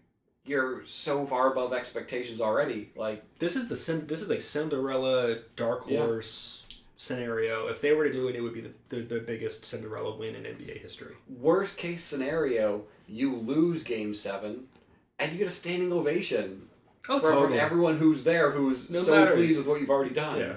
you're so far above expectations already. Like,
this is the this is like Cinderella dark horse. Yeah. Scenario. If they were to do it, it would be the, the, the biggest Cinderella win in N B A history.
Worst case scenario, you lose Game Seven, and you get a standing ovation
oh,
from,
totally.
from everyone who's there, who's no so matter. pleased with what you've already done.
Yeah.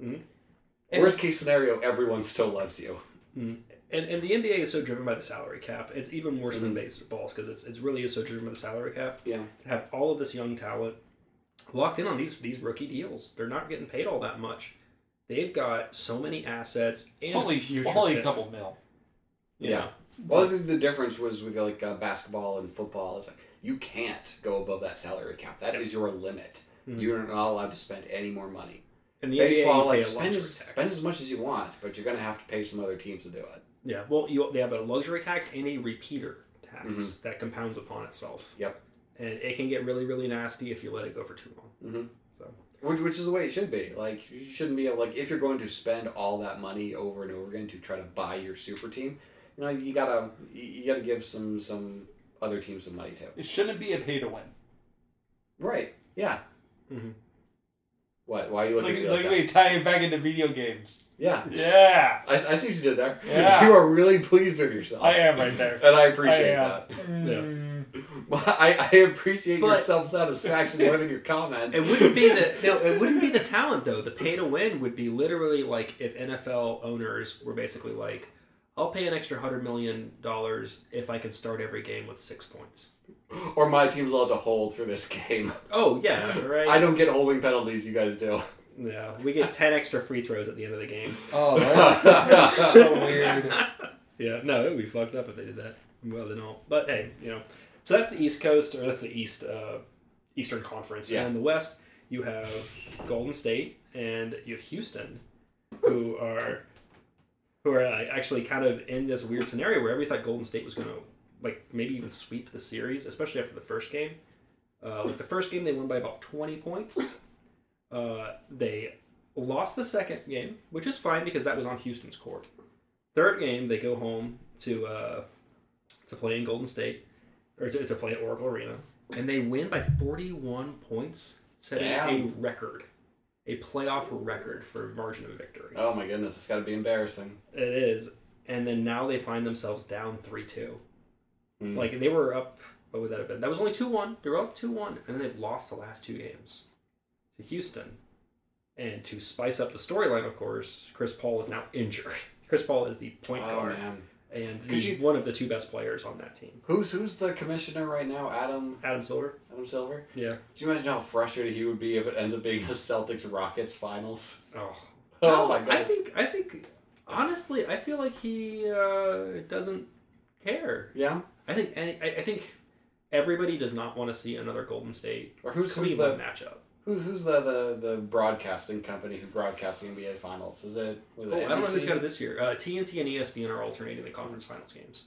Mm-hmm.
Worst case scenario, everyone still loves you.
Mm-hmm. And and the N B A is so driven by the salary cap. It's even worse mm-hmm. than baseball because it's it's really is so driven by the salary cap.
Yeah.
To have all of this young talent locked in on these these rookie deals, they're not getting paid all that much. They've got so many assets and
only
future
only
picks.
a couple mil.
Yeah. yeah. Well, I think the difference was with like uh, basketball and football. It's like you can't go above that salary cap. That yep. is your limit. Mm-hmm. You're not allowed to spend any more money.
And the
baseball,
N B A,
like spend as, spend as much as you want, but you're gonna have to pay some other teams to do it.
Yeah. Well, you they have a luxury tax and a repeater tax mm-hmm. that compounds upon itself.
Yep.
And it can get really, really nasty if you let it go for too long.
Mm-hmm.
So.
Which, which is the way it should be. Like, you shouldn't be able, like, if you're going to spend all that money over and over again to try to buy your super team, you know, you gotta you gotta give some some other teams some money too.
It shouldn't be a pay to win.
Right. Yeah.
Mm-hmm.
What? Why are you looking
look,
at me
look
like
at me tying it back into video games.
Yeah.
Yeah.
I, I see what you did there.
Yeah.
You are really pleased with yourself.
I am right there.
And I appreciate
I
that.
Mm.
Well, I, I appreciate but, your self-satisfaction more than your comments.
It wouldn't be the no, it wouldn't be the talent though. The pay to win would be literally like if N F L owners were basically like, I'll pay an extra hundred million dollars if I can start every game with six points.
Or my team's allowed to hold for this game.
Oh yeah, right.
I don't get holding penalties, you guys do.
Yeah, we get ten extra free throws at the end of the game.
Oh, that, that's so weird.
Yeah, no, it would be fucked up if they did that. Well, they don't. But hey, you know. So that's the East Coast, or that's the East uh, Eastern Conference.
Yeah.
And in the West, you have Golden State and you have Houston, who are who are uh, actually kind of in this weird scenario where everybody thought Golden State was going to like maybe even sweep the series, especially after the first game. Uh, like the first game, they won by about twenty points. Uh, they lost the second game, which is fine because that was on Houston's court. Third game, they go home to uh, to play in Golden State. Or to, to play at Oracle Arena, and they win by forty-one points, setting Damn. a record, a playoff record for margin of victory.
Oh my goodness, it's got to be embarrassing.
It is, and then now they find themselves down three two.
Mm.
Like, they were up, what would that have been? That was only two one. They were up two one, and then they've lost the last two games to Houston. And to spice up the storyline, of course, Chris Paul is now injured. Chris Paul is the point
oh,
guard.
Man.
And the, you, one of the two best players on that team.
Who's who's the commissioner right now? Adam
Adam Silver.
Adam Silver?
Yeah.
Do you imagine how frustrated he would be if it ends up being a Celtics Rockets finals?
Oh.
Oh
no,
my god.
I think I think honestly I feel like he uh, doesn't care.
Yeah?
I think any I, I think everybody does not want to see another Golden State
or who's who's
Cleveland
the
matchup.
Who's who's the, the, the broadcasting company who broadcasts the N B A Finals? Is it? Was it
oh,
N B C?
I don't know who's got it this year. Uh, T N T and E S P N are alternating the conference finals games.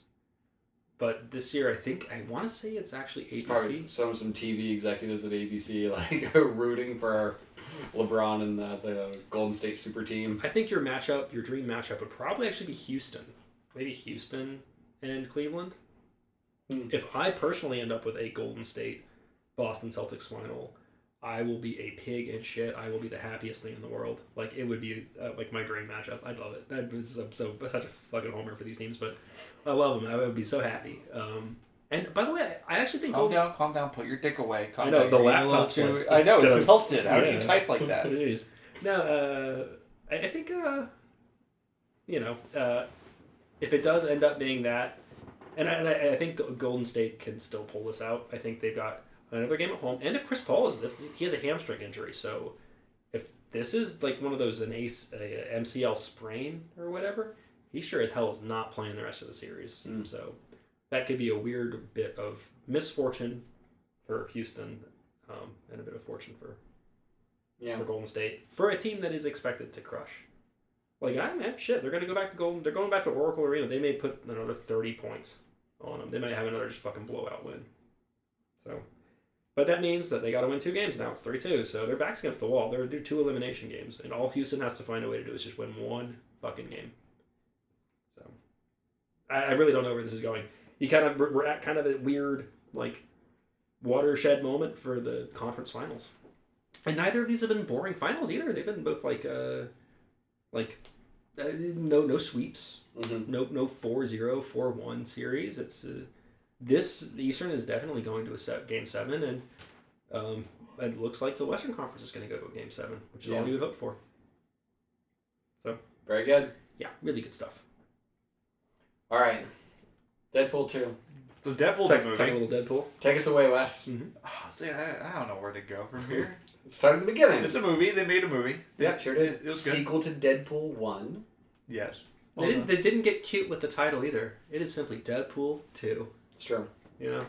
But this year, I think I want to say it's actually A B C.
It's probably some some T V executives at A B C like rooting for LeBron and the, the Golden State super team.
I think your matchup, your dream matchup, would probably actually be Houston. Maybe Houston and Cleveland. Hmm. If I personally end up with a Golden State Boston Celtics final, I will be a pig in shit. I will be the happiest thing in the world. Like, it would be uh, like my dream matchup. I'd love it. I'd, I'm so such a fucking homer for these teams, but I love them. I would be so happy. Um, And by the way, I actually think
Calm
Golden
down, calm down. Put your dick away. Calm
I know,
down.
the
You're getting a little
laptop's
too-
like-
I know, it's
gotta-
tilted. How do
yeah.
you type like that?
Jeez. No, uh, I, I think, uh, you know, uh, if it does end up being that, and I, and I, I think Golden State can still pull this out. I think they've got another game at home, and if Chris Paul is, if he has a hamstring injury, so if this is like one of those an ace, a M C L sprain or whatever, he sure as hell is not playing the rest of the series.
Mm.
So that could be a weird bit of misfortune for Houston, um, and a bit of fortune for
Yeah.
for Golden State, for a team that is expected to crush. Like, I man, shit, they're gonna go back to Golden. They're going back to Oracle Arena. They may put another thirty points on them. They might have another just fucking blowout win. So, but that means that they got to win two games now. It's three two, so their back's against the wall. They're they're two elimination games, and all Houston has to find a way to do is just win one fucking game. So, I, I really don't know where this is going. You kind of we're at kind of a weird like watershed moment for the conference finals. And neither of these have been boring finals either. They've been both like, uh, like, uh, no no sweeps,
Mm-hmm.
no no four zero, four one series. It's uh, this Eastern is definitely going to a set game seven, and um, it looks like the Western Conference is going to go to a game seven, which is
Yeah.
all you would hope for. So
Very good.
yeah, really good stuff.
All right. Deadpool two.
So Deadpool's
Sec-
a movie.
Second little Deadpool.
Take us away, Wes.
Mm-hmm.
Oh, see, I, I don't know where to go from here.
Start at the beginning.
It's a movie. They made a movie.
Yeah, sure did.
It was good.
Sequel to Deadpool one.
Yes.
They didn't. They didn't get cute with the title either. It is simply Deadpool two.
It's true.
You know.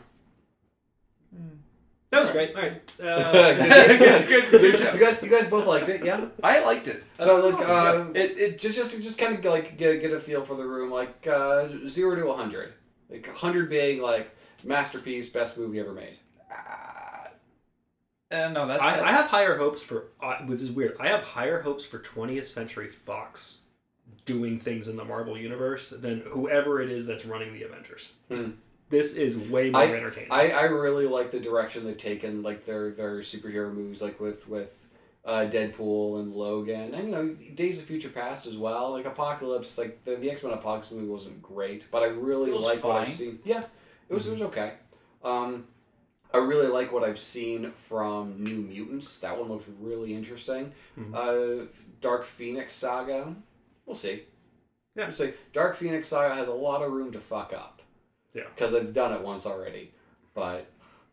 Mm.
That was great. All right. Uh,
good, good, good,
Good
good.
show.
You guys, you guys both liked it, yeah.
I liked it.
So
That's
like,
awesome.
um,
Yeah. it it
just, just, just kind of like get, get a feel for the room, like uh, zero to a hundred, like a hundred being like masterpiece, best movie ever made.
Uh, uh, no, that,
I, I have
that's-
higher hopes for. Uh, which is weird. I have higher hopes for twentieth Century Fox doing things in the Marvel universe than whoever it is that's running the Avengers.
Hmm.
This is way more
I-
entertaining.
I, I really like the direction they've taken, like their their superhero movies, like with with uh, Deadpool and Logan, and you know Days of Future Past as well. Like Apocalypse, like the, the X Men Apocalypse movie wasn't great, but I really
It was
like what I've
fine.
seen. Yeah, it was it was okay. Um, I really like what I've seen from New Mutants. That one looks really interesting.
Mhm.
Uh, Dark Phoenix Saga, we'll see.
Yeah.
We'll see. Dark Phoenix Saga has a lot of room to fuck up.
Yeah.
Because I've done it once already, but.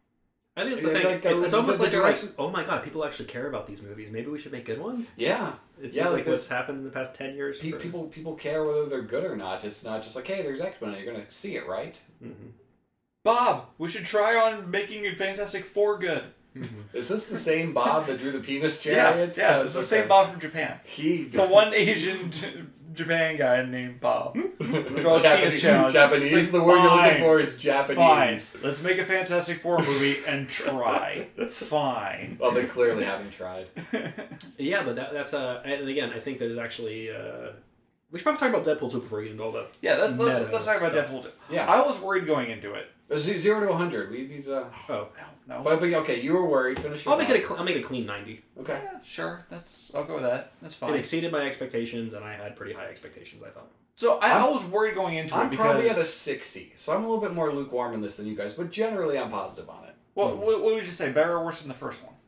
I think it's the
Yeah,
thing.
like,
it's,
the-
it's almost
the
like they're like,
direction-
oh my god, people actually care about these movies. Maybe we should make good ones.
Yeah,
It seems
Yeah,
like,
like
what's
this-
happened in the past ten years.
Pe-
for-
people people care whether they're good or not. It's not just like, hey, there's X Men, you're gonna see it, right?
Mhm.
Bob, we should try on making a Fantastic Four good.
Is this the same Bob that drew the penis
Yeah,
chariots?
yeah,
'Cause,
it's the
okay,
same Bob from Japan.
He
It's the one Asian J- Japan guy named Bob. Draw a
Japanese.
penis challenge.
Japanese.
It's like,
the word you're looking
fine,
for is Japanese.
Fine, let's make a Fantastic Four movie and try. Fine.
Well, they clearly haven't tried.
Yeah, but that, that's uh, and again, I think there's actually. Uh, we should probably talk about Deadpool two before we get into all that.
Yeah, let's let's,
Meta
let's talk about
stuff.
Deadpool two.
Yeah.
I was worried going into it.
Z- Zero to a hundred. We need to.
Oh,
No.
But, but okay, you were worried. Finish. Your
I'll make it. A,
thought.
cl- I'll make it a clean ninety.
Okay.
Yeah, sure. That's I'll go with that. That's
It
fine.
exceeded my expectations, and I had pretty high expectations. I thought.
So I, I
I'm-
was worried going into
I'm
it because
probably at a sixty, so I'm a little bit more lukewarm in this than you guys, but generally I'm positive on it.
what, what what would you say? Better or worse than the first one?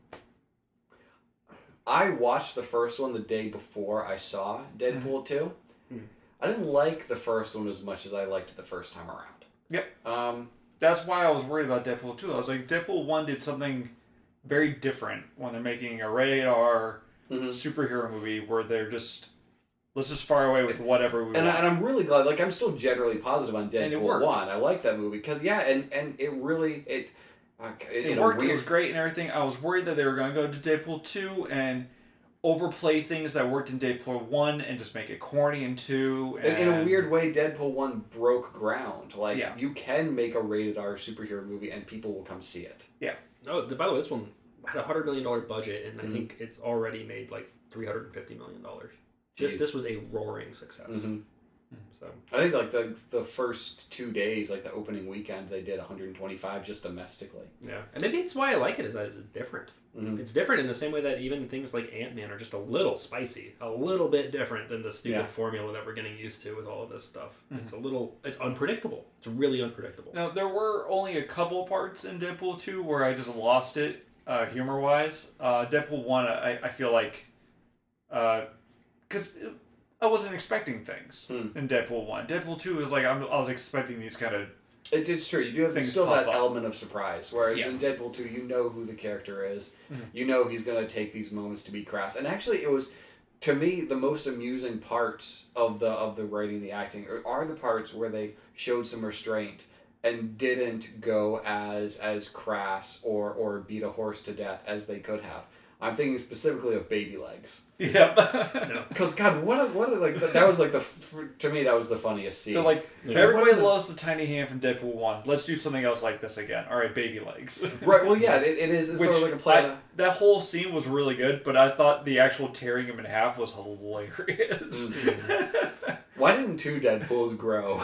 I watched the first one the day before I saw Deadpool two.
Mhm.
I didn't like the first one as much as I liked it the first time around.
Yep.
Um,
That's why I was worried about Deadpool two. I was like, Deadpool one did something very different when they're making a rated R
mhm.
superhero movie where they're just let's just fire away with whatever we
And,
want.
I, and I'm really glad. Like I'm still generally positive on
And it
Deadpool
worked.
one. I like that movie because yeah, and, and it really it. Uh,
it
in a
worked. It
weird-
was great and everything. I was worried that they were going to go to Deadpool two and overplay things that worked in Deadpool one and just make it corny in two.
In,
And
in a weird way, Deadpool one broke ground. Like
Yeah.
you can make a rated R superhero movie and people will come see it.
Oh, the, by the way, this one had a hundred million dollar budget, and I
Mhm.
think it's already made like three hundred and fifty million dollars. Just
Jeez.
this was a roaring success.
Mm-hmm.
So
I think like the the first two days, like the opening weekend, they did one hundred twenty-five just domestically.
yeah, and maybe it's why I like it is that it's different.
Mm-hmm.
It's different in the same way that even things like Ant-Man are just a little spicy, a little bit different than the stupid
Yeah.
formula that we're getting used to with all of this stuff.
Mm-hmm.
It's a little, it's unpredictable. It's really unpredictable.
Now, there were only a couple parts in Deadpool two where I just lost it, uh, humor-wise. Uh, Deadpool one, I, I feel like... Because uh, I wasn't expecting things
Hmm.
in Deadpool one. Deadpool two is like, I'm, I was expecting these kind of...
It's, it's true. You do have
Things
still
pop
that
up.
element of surprise. Whereas
Yeah.
in Deadpool two, you know who the character is.
Mhm.
You know he's going to take these moments to be crass. And actually, it was, to me, the most amusing parts of the of the writing, the acting, are, are the parts where they showed some restraint and didn't go as as crass or, or beat a horse to death as they could have. I'm thinking specifically of Baby Legs.
Yep.
No.
Because, God, what a, what a, like, that was like the, for, to me, that was the funniest scene.
They're like,
Yeah.
everybody loves the tiny hand from Deadpool one. Let's do something else like this again. All right, baby legs.
Right, well, yeah, it, it is it's
Which
sort of like a play.
I- that whole scene was really good, but I thought the actual tearing him in half was hilarious.
Why didn't two Deadpools grow?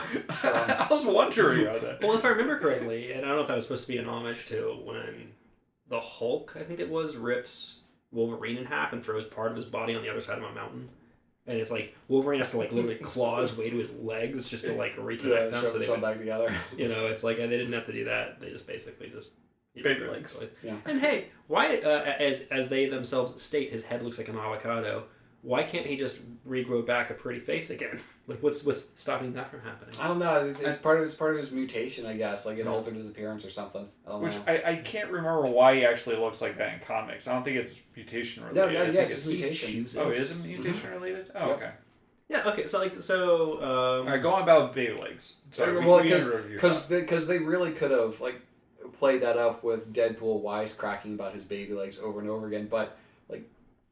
I was wondering about that.
Well, if I remember correctly, and I don't know if that was supposed to be an homage to when the Hulk, I think it was, rips Wolverine in half and throws part of his body on the other side of a mountain. And it's like Wolverine has to like literally claw his way to his legs just to like reconnect
Yeah,
them.
shove
So they
themselves
would,
back together.
you know, it's like they didn't have to do that. They just basically just
Baby legs.
Yeah.
And hey, why uh, as as they themselves state, his head looks like an avocado. Why can't he just regrow back a pretty face again? Like, what's what's stopping that from happening?
I don't know. It's, it's
I-
part of it's part of his mutation, I guess. Like it
Yeah.
altered his appearance or something. I don't
Which
know.
I, I can't remember why he actually looks like that in comics. I don't think it's mutation
No,
related.
no,
I
yeah,
think
it's
it's
He
mutation.
chooses.
Oh, is it mutation related? Oh,
Yep.
okay.
Yeah. Okay. So like so. Um,
All right, going about baby legs. Sorry, we,
well,
we
because
interrupted you.
because they, 'cause they really could have like played that up with Deadpool wisecracking about his baby legs over and over again, but like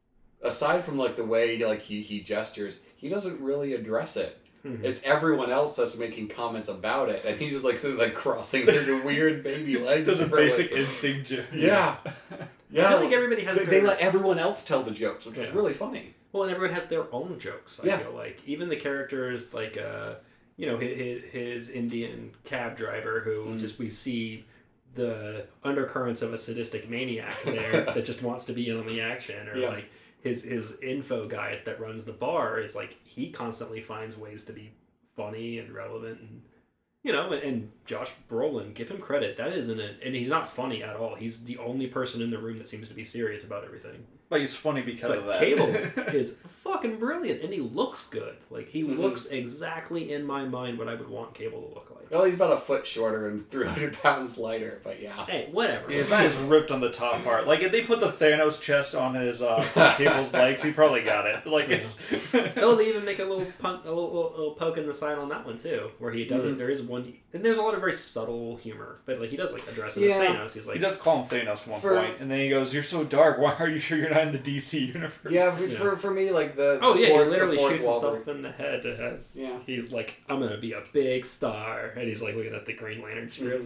aside from like the way he, like he he gestures, he doesn't really address it.
Mhm.
It's everyone else that's making comments about it, and he's just like sitting like crossing his weird baby legs.
Does a
for,
basic
like-
instinct. ju-
Yeah. Yeah,
I feel like everybody has
they,
their,
they let everyone else tell the jokes, which was
Yeah.
really funny.
well, and everyone has their own jokes. I
Yeah.
feel like even the characters, like uh, you know, his, his Indian cab driver, who
Mm.
just we see the undercurrents of a sadistic maniac there that just wants to be in on the action, or
Yeah.
like his his info guy that runs the bar is like he constantly finds ways to be funny and relevant, and you know, and, and Josh Brolin, give him credit. That isn't it, and he's not funny at all. He's the only person in the room that seems to be serious about everything.
But he's funny because of
But
that.
Cable is fucking brilliant, and he looks good. Like he
Mhm.
looks exactly in my mind what I would want Cable to look like.
Well, he's about a foot shorter and three hundred pounds lighter, but yeah.
Hey, whatever.
Yeah, it's not as ripped on the top part. Like if they put the Thanos chest on his uh, Cable's legs, he probably got it. Like it's.
Oh, they even make a little punk, a little, little, little poke in the side on that one too, where he doesn't.
Mhm.
There is one, and there's a lot of very subtle humor, but like he does like address it
Yeah.
as Thanos. He's like,
He does call him Thanos at one
For-
point, and then he goes, "You're so dark. Why are you sure you're not in the D C universe?"
Yeah, but
Yeah.
for for me, like the
oh
the
yeah,
fourth,
he literally
the fourth
shoots
wall
himself
break-
in the head as
Yeah.
he's like, I'm gonna be a big star, and he's like looking at the Green Lantern script.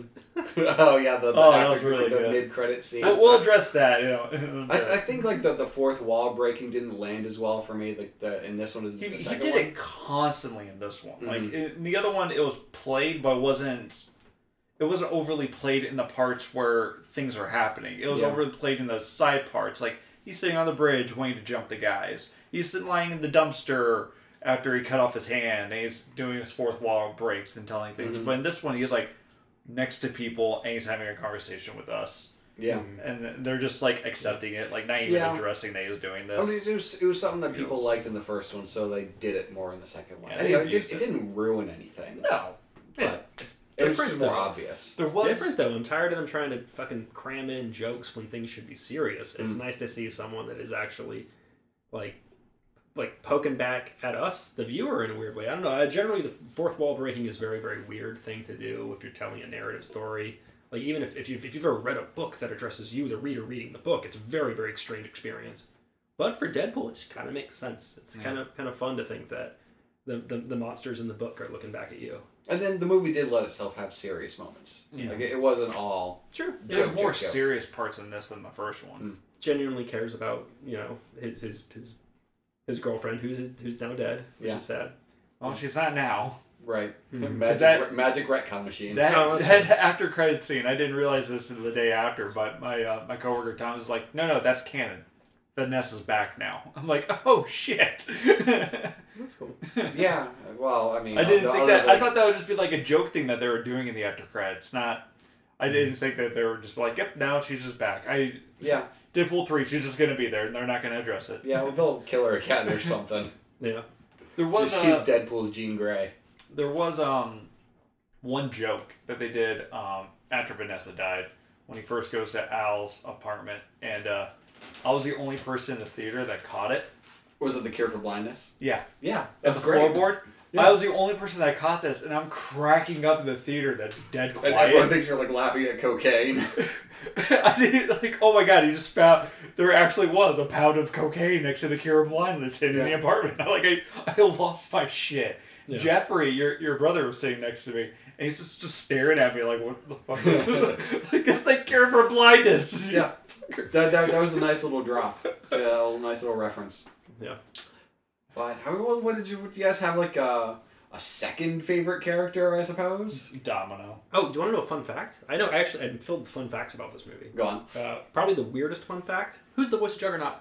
oh yeah, the, the
Oh, that
after-
was really
the
good.
mid credit scene.
We'll, we'll address that. You know.
I, I think like the, the fourth wall breaking didn't land as well for me. Like the in this one is
he,
the
he
second
did
one.
it constantly in this one. Like
Mhm.
in the other one, it was played, but it wasn't. It wasn't overly played in the parts where things are happening. It was
Yeah.
overly played in the side parts. Like he's sitting on the bridge waiting to jump the guys. He's sitting lying in the dumpster after he cut off his hand, and he's doing his fourth wall breaks and telling things.
Mhm.
But in this one, he's like next to people and he's having a conversation with us,
Yeah.
and they're just like accepting it, like not even
Yeah.
addressing that he's doing
I
this.
mean, it was, it was something that people
Feels-
liked in the first one, so they did it more in the second one.
Yeah,
And,
they
you know, it,
abused
did,
it.
it didn't ruin anything.
No,
Yeah,
But
it's
it was
different
just more
though.
obvious.
there
It's
was
different though. I'm tired of them trying to fucking cram in jokes when things should be serious. It's
Mm.
nice to see someone that is actually like like poking back at us, the viewer, in a weird way. I don't know. I, generally, the fourth wall breaking is a very, very weird thing to do if you're telling a narrative story. Like even if, if, you've, if you've ever read a book that addresses you, the reader reading the book, it's a very, very strange experience. But for Deadpool, it just kind of makes sense. It's
Yeah.
kind of kind of fun to think that the, the the monsters in the book are looking back at you.
And then the movie did let itself have serious moments.
Yeah.
Like it, it wasn't all.
Sure.
there's
Joke,
more
joke, joke.
serious parts in this than the first one.
Mm.
Genuinely cares about, you know, his his his, his girlfriend who's who's now dead, which
Yeah.
is sad.
Well, she's not now.
Right.
Mhm.
Magic,
that-
re- magic retcon machine.
That,
Oh, that's
that after credit scene, I didn't realize this until the day after, but my uh, my coworker Tom was like, "No, no, that's canon. Vanessa's back now." I'm like, "Oh shit!"
That's cool.
yeah. Well, I mean,
I didn't
I'll-
think
I'll-
that.
like-
I thought that would just be like a joke thing that they were doing in the after credits. Not. I didn't think that they were just like, "Yep, now she's just back." I
Yeah.
Deadpool three, she's just gonna be there, and they're not gonna address it.
Yeah. Well, they'll kill her again or something.
Yeah.
There was
She's
uh,
Deadpool's Jean Grey.
there was um one joke that they did um after Vanessa died when he first goes to Al's apartment, and uh, I was the only person in the theater that caught it.
Was it The Cure for Blindness?
Yeah,
Yeah.
that's
That's
the
great.
floorboard.
Yeah.
I was the only person that caught this, and I'm cracking up in the theater that's dead
And
quiet.
everyone thinks you're like laughing at cocaine.
I didn't like. Oh my god! He just found there actually was a pound of cocaine next to the Cure of Blindness hidden in the
Yeah.
apartment. I like. I, I lost my shit.
Yeah.
Jeffrey, your your brother was sitting next to me, and he's just, just staring at me like, "What the fuck is this?" Like it's like Cure for Blindness.
yeah. That, that, that was a nice little drop. Yeah, a nice little reference.
Yeah.
But how, what, what did you, what, do you guys have like a, a second favorite character, I suppose?
Domino.
Oh, do you want to know a fun fact? I know, actually, I'm filled with fun facts about this movie.
Go on.
Uh, probably the weirdest fun fact. Who's the voice of Juggernaut?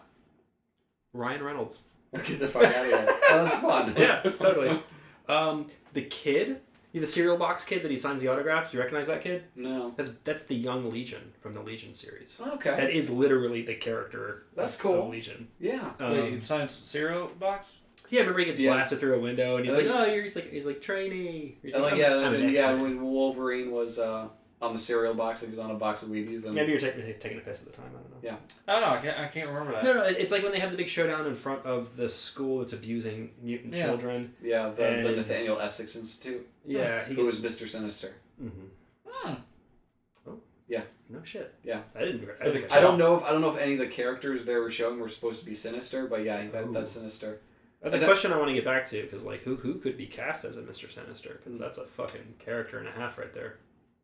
Ryan Reynolds.
Get the fuck out of here. Oh, that's fun.
Yeah, totally. Um, the kid, the cereal box kid that he signs the autograph. Do you recognize that kid?
No.
That's that's the young Legion from the Legion series.
Okay.
That is literally the character.
That's
of,
cool.
Of Legion.
Yeah.
Um,
Wait, he signed cereal box.
yeah, remember he gets
Yeah.
blasted through a window and he's
And
like,
like-
"Oh, you're he's like he's like trainee." He's
And
like,
like, yeah,
I'm, I'm
and,
an
yeah,
X-Man."
when Wolverine was uh, on the cereal box, he was on a box of Wheaties. And
Maybe you're taking taking a piss at the time. I don't know.
Yeah.
I don't know. I can't. I can't remember that.
No, no, it's like when they have the big showdown in front of the school that's abusing mutant
Yeah.
children.
Yeah, the, the
And-
Nathaniel Essex Institute.
Yeah, he
Who
gets.
was Mister Sinister.
Mhm.
Hmm.
Oh.
Yeah.
No shit.
Yeah.
I didn't. I,
But
didn't
the-
I don't know if I don't know if any of the characters they were showing were supposed to be Sinister, but yeah, that,
Ooh.
that's Sinister.
That's
And
a
that-
question I want to get back to because, like, who who could be cast as a Mister Sinister? Because that's a fucking character and a half right there.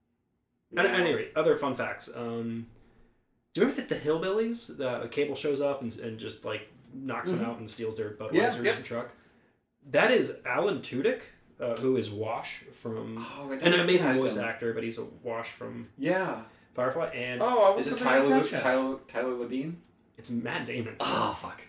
At
Yeah.
any rate, other fun facts. Um, do you remember that the Hillbillies? The Cable shows up and, and just like knocks them
Mhm.
out and steals their Budweisers
Yeah, yep.
and truck. That is Alan Tudyk, uh, who is Wash from
Oh, I
an
didn't
amazing
recognize
voice
him.
actor, but he's a Wash from
Yeah.
Firefly, and
Oh, I
Is it
wasn't paying
Tyler
attention.
Tyler Tyler Labine?
it's Matt Damon.
Oh fuck.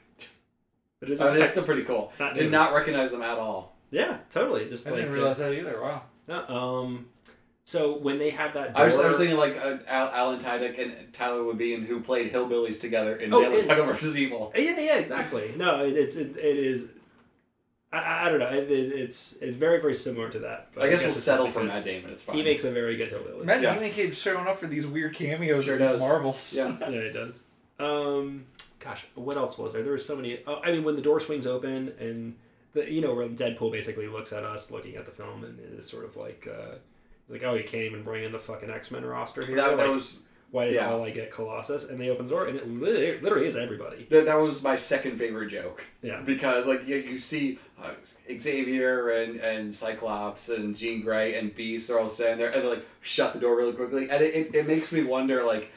It is
Oh,
in
that's
fact-
still pretty cool.
Not
Did
Damon.
not recognize them at all.
yeah, totally. Just
I
like
didn't realize that either. Wow.
uh, um, so when they had that,
I was, I was
door-
thinking like uh, Al- Alan Tudyk and Tyler Labine who played hillbillies together in
Oh,
Daily
it-
Taco versus Evil.
Yeah, yeah, exactly. No, it, it's it, it is. I- I, I don't know. It, it, it's it's very very similar to that. But
I guess we'll
it's
settle
not
for
because
Matt Damon. It's fine.
He makes a very good hillbilly.
Matt
Yeah.
Damon keeps showing up for these weird cameos
Sure
or these
does.
marbles.
Yeah.
Yeah, he does. Um, gosh, what else was there? There were so many. Oh, I mean, when the door swings open and the you know where Deadpool basically looks at us looking at the film and is sort of like, uh, like, oh, you can't even bring in the fucking X-Men roster here.
That, that
Like,
was
why is
yeah.
all I get Colossus? And they open the door and it literally, literally is everybody.
that, that was my second favorite joke.
Yeah.
Because like you, you see uh, Xavier and, and Cyclops and Jean Grey and Beast are all standing there and they like shut the door really quickly and it, it, it makes me wonder like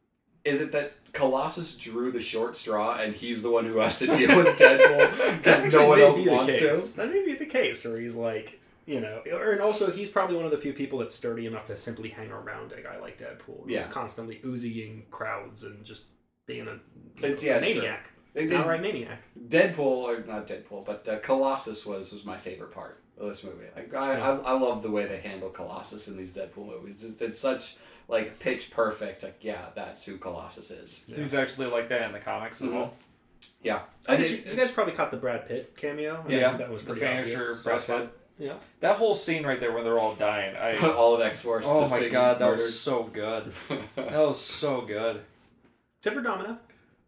is it that Colossus drew the short straw and he's the one who has to deal with Deadpool because no one
may
else
be the
wants to?
case. That may be the case where he's like, you know, or, and also he's probably one of the few people that's sturdy enough to simply hang around a guy like Deadpool. Who's
Yeah.
constantly oozing crowds and just being a, you
It's-
know,
yeah,
a
it's true.
maniac.
They did-
Outright maniac.
Deadpool, or not Deadpool, but uh, Colossus was was my favorite part of this movie. Like I, I, I love the way they handle Colossus in these Deadpool movies. It's, it's such like pitch perfect. Like yeah, that's who Colossus is.
Yeah.
He's actually like that in the comics as
Mhm.
well.
Yeah,
I
and
guess
it-
you, you guys probably caught the Brad Pitt cameo. I
Yeah,
think that was
the
pretty
finisher
obvious.
breastfed.
Yeah.
That whole scene right there when they're all dying. I
all of X Force.
oh
just
my
being
god, that
murdered.
was so good. That was so good.
Except for Domino.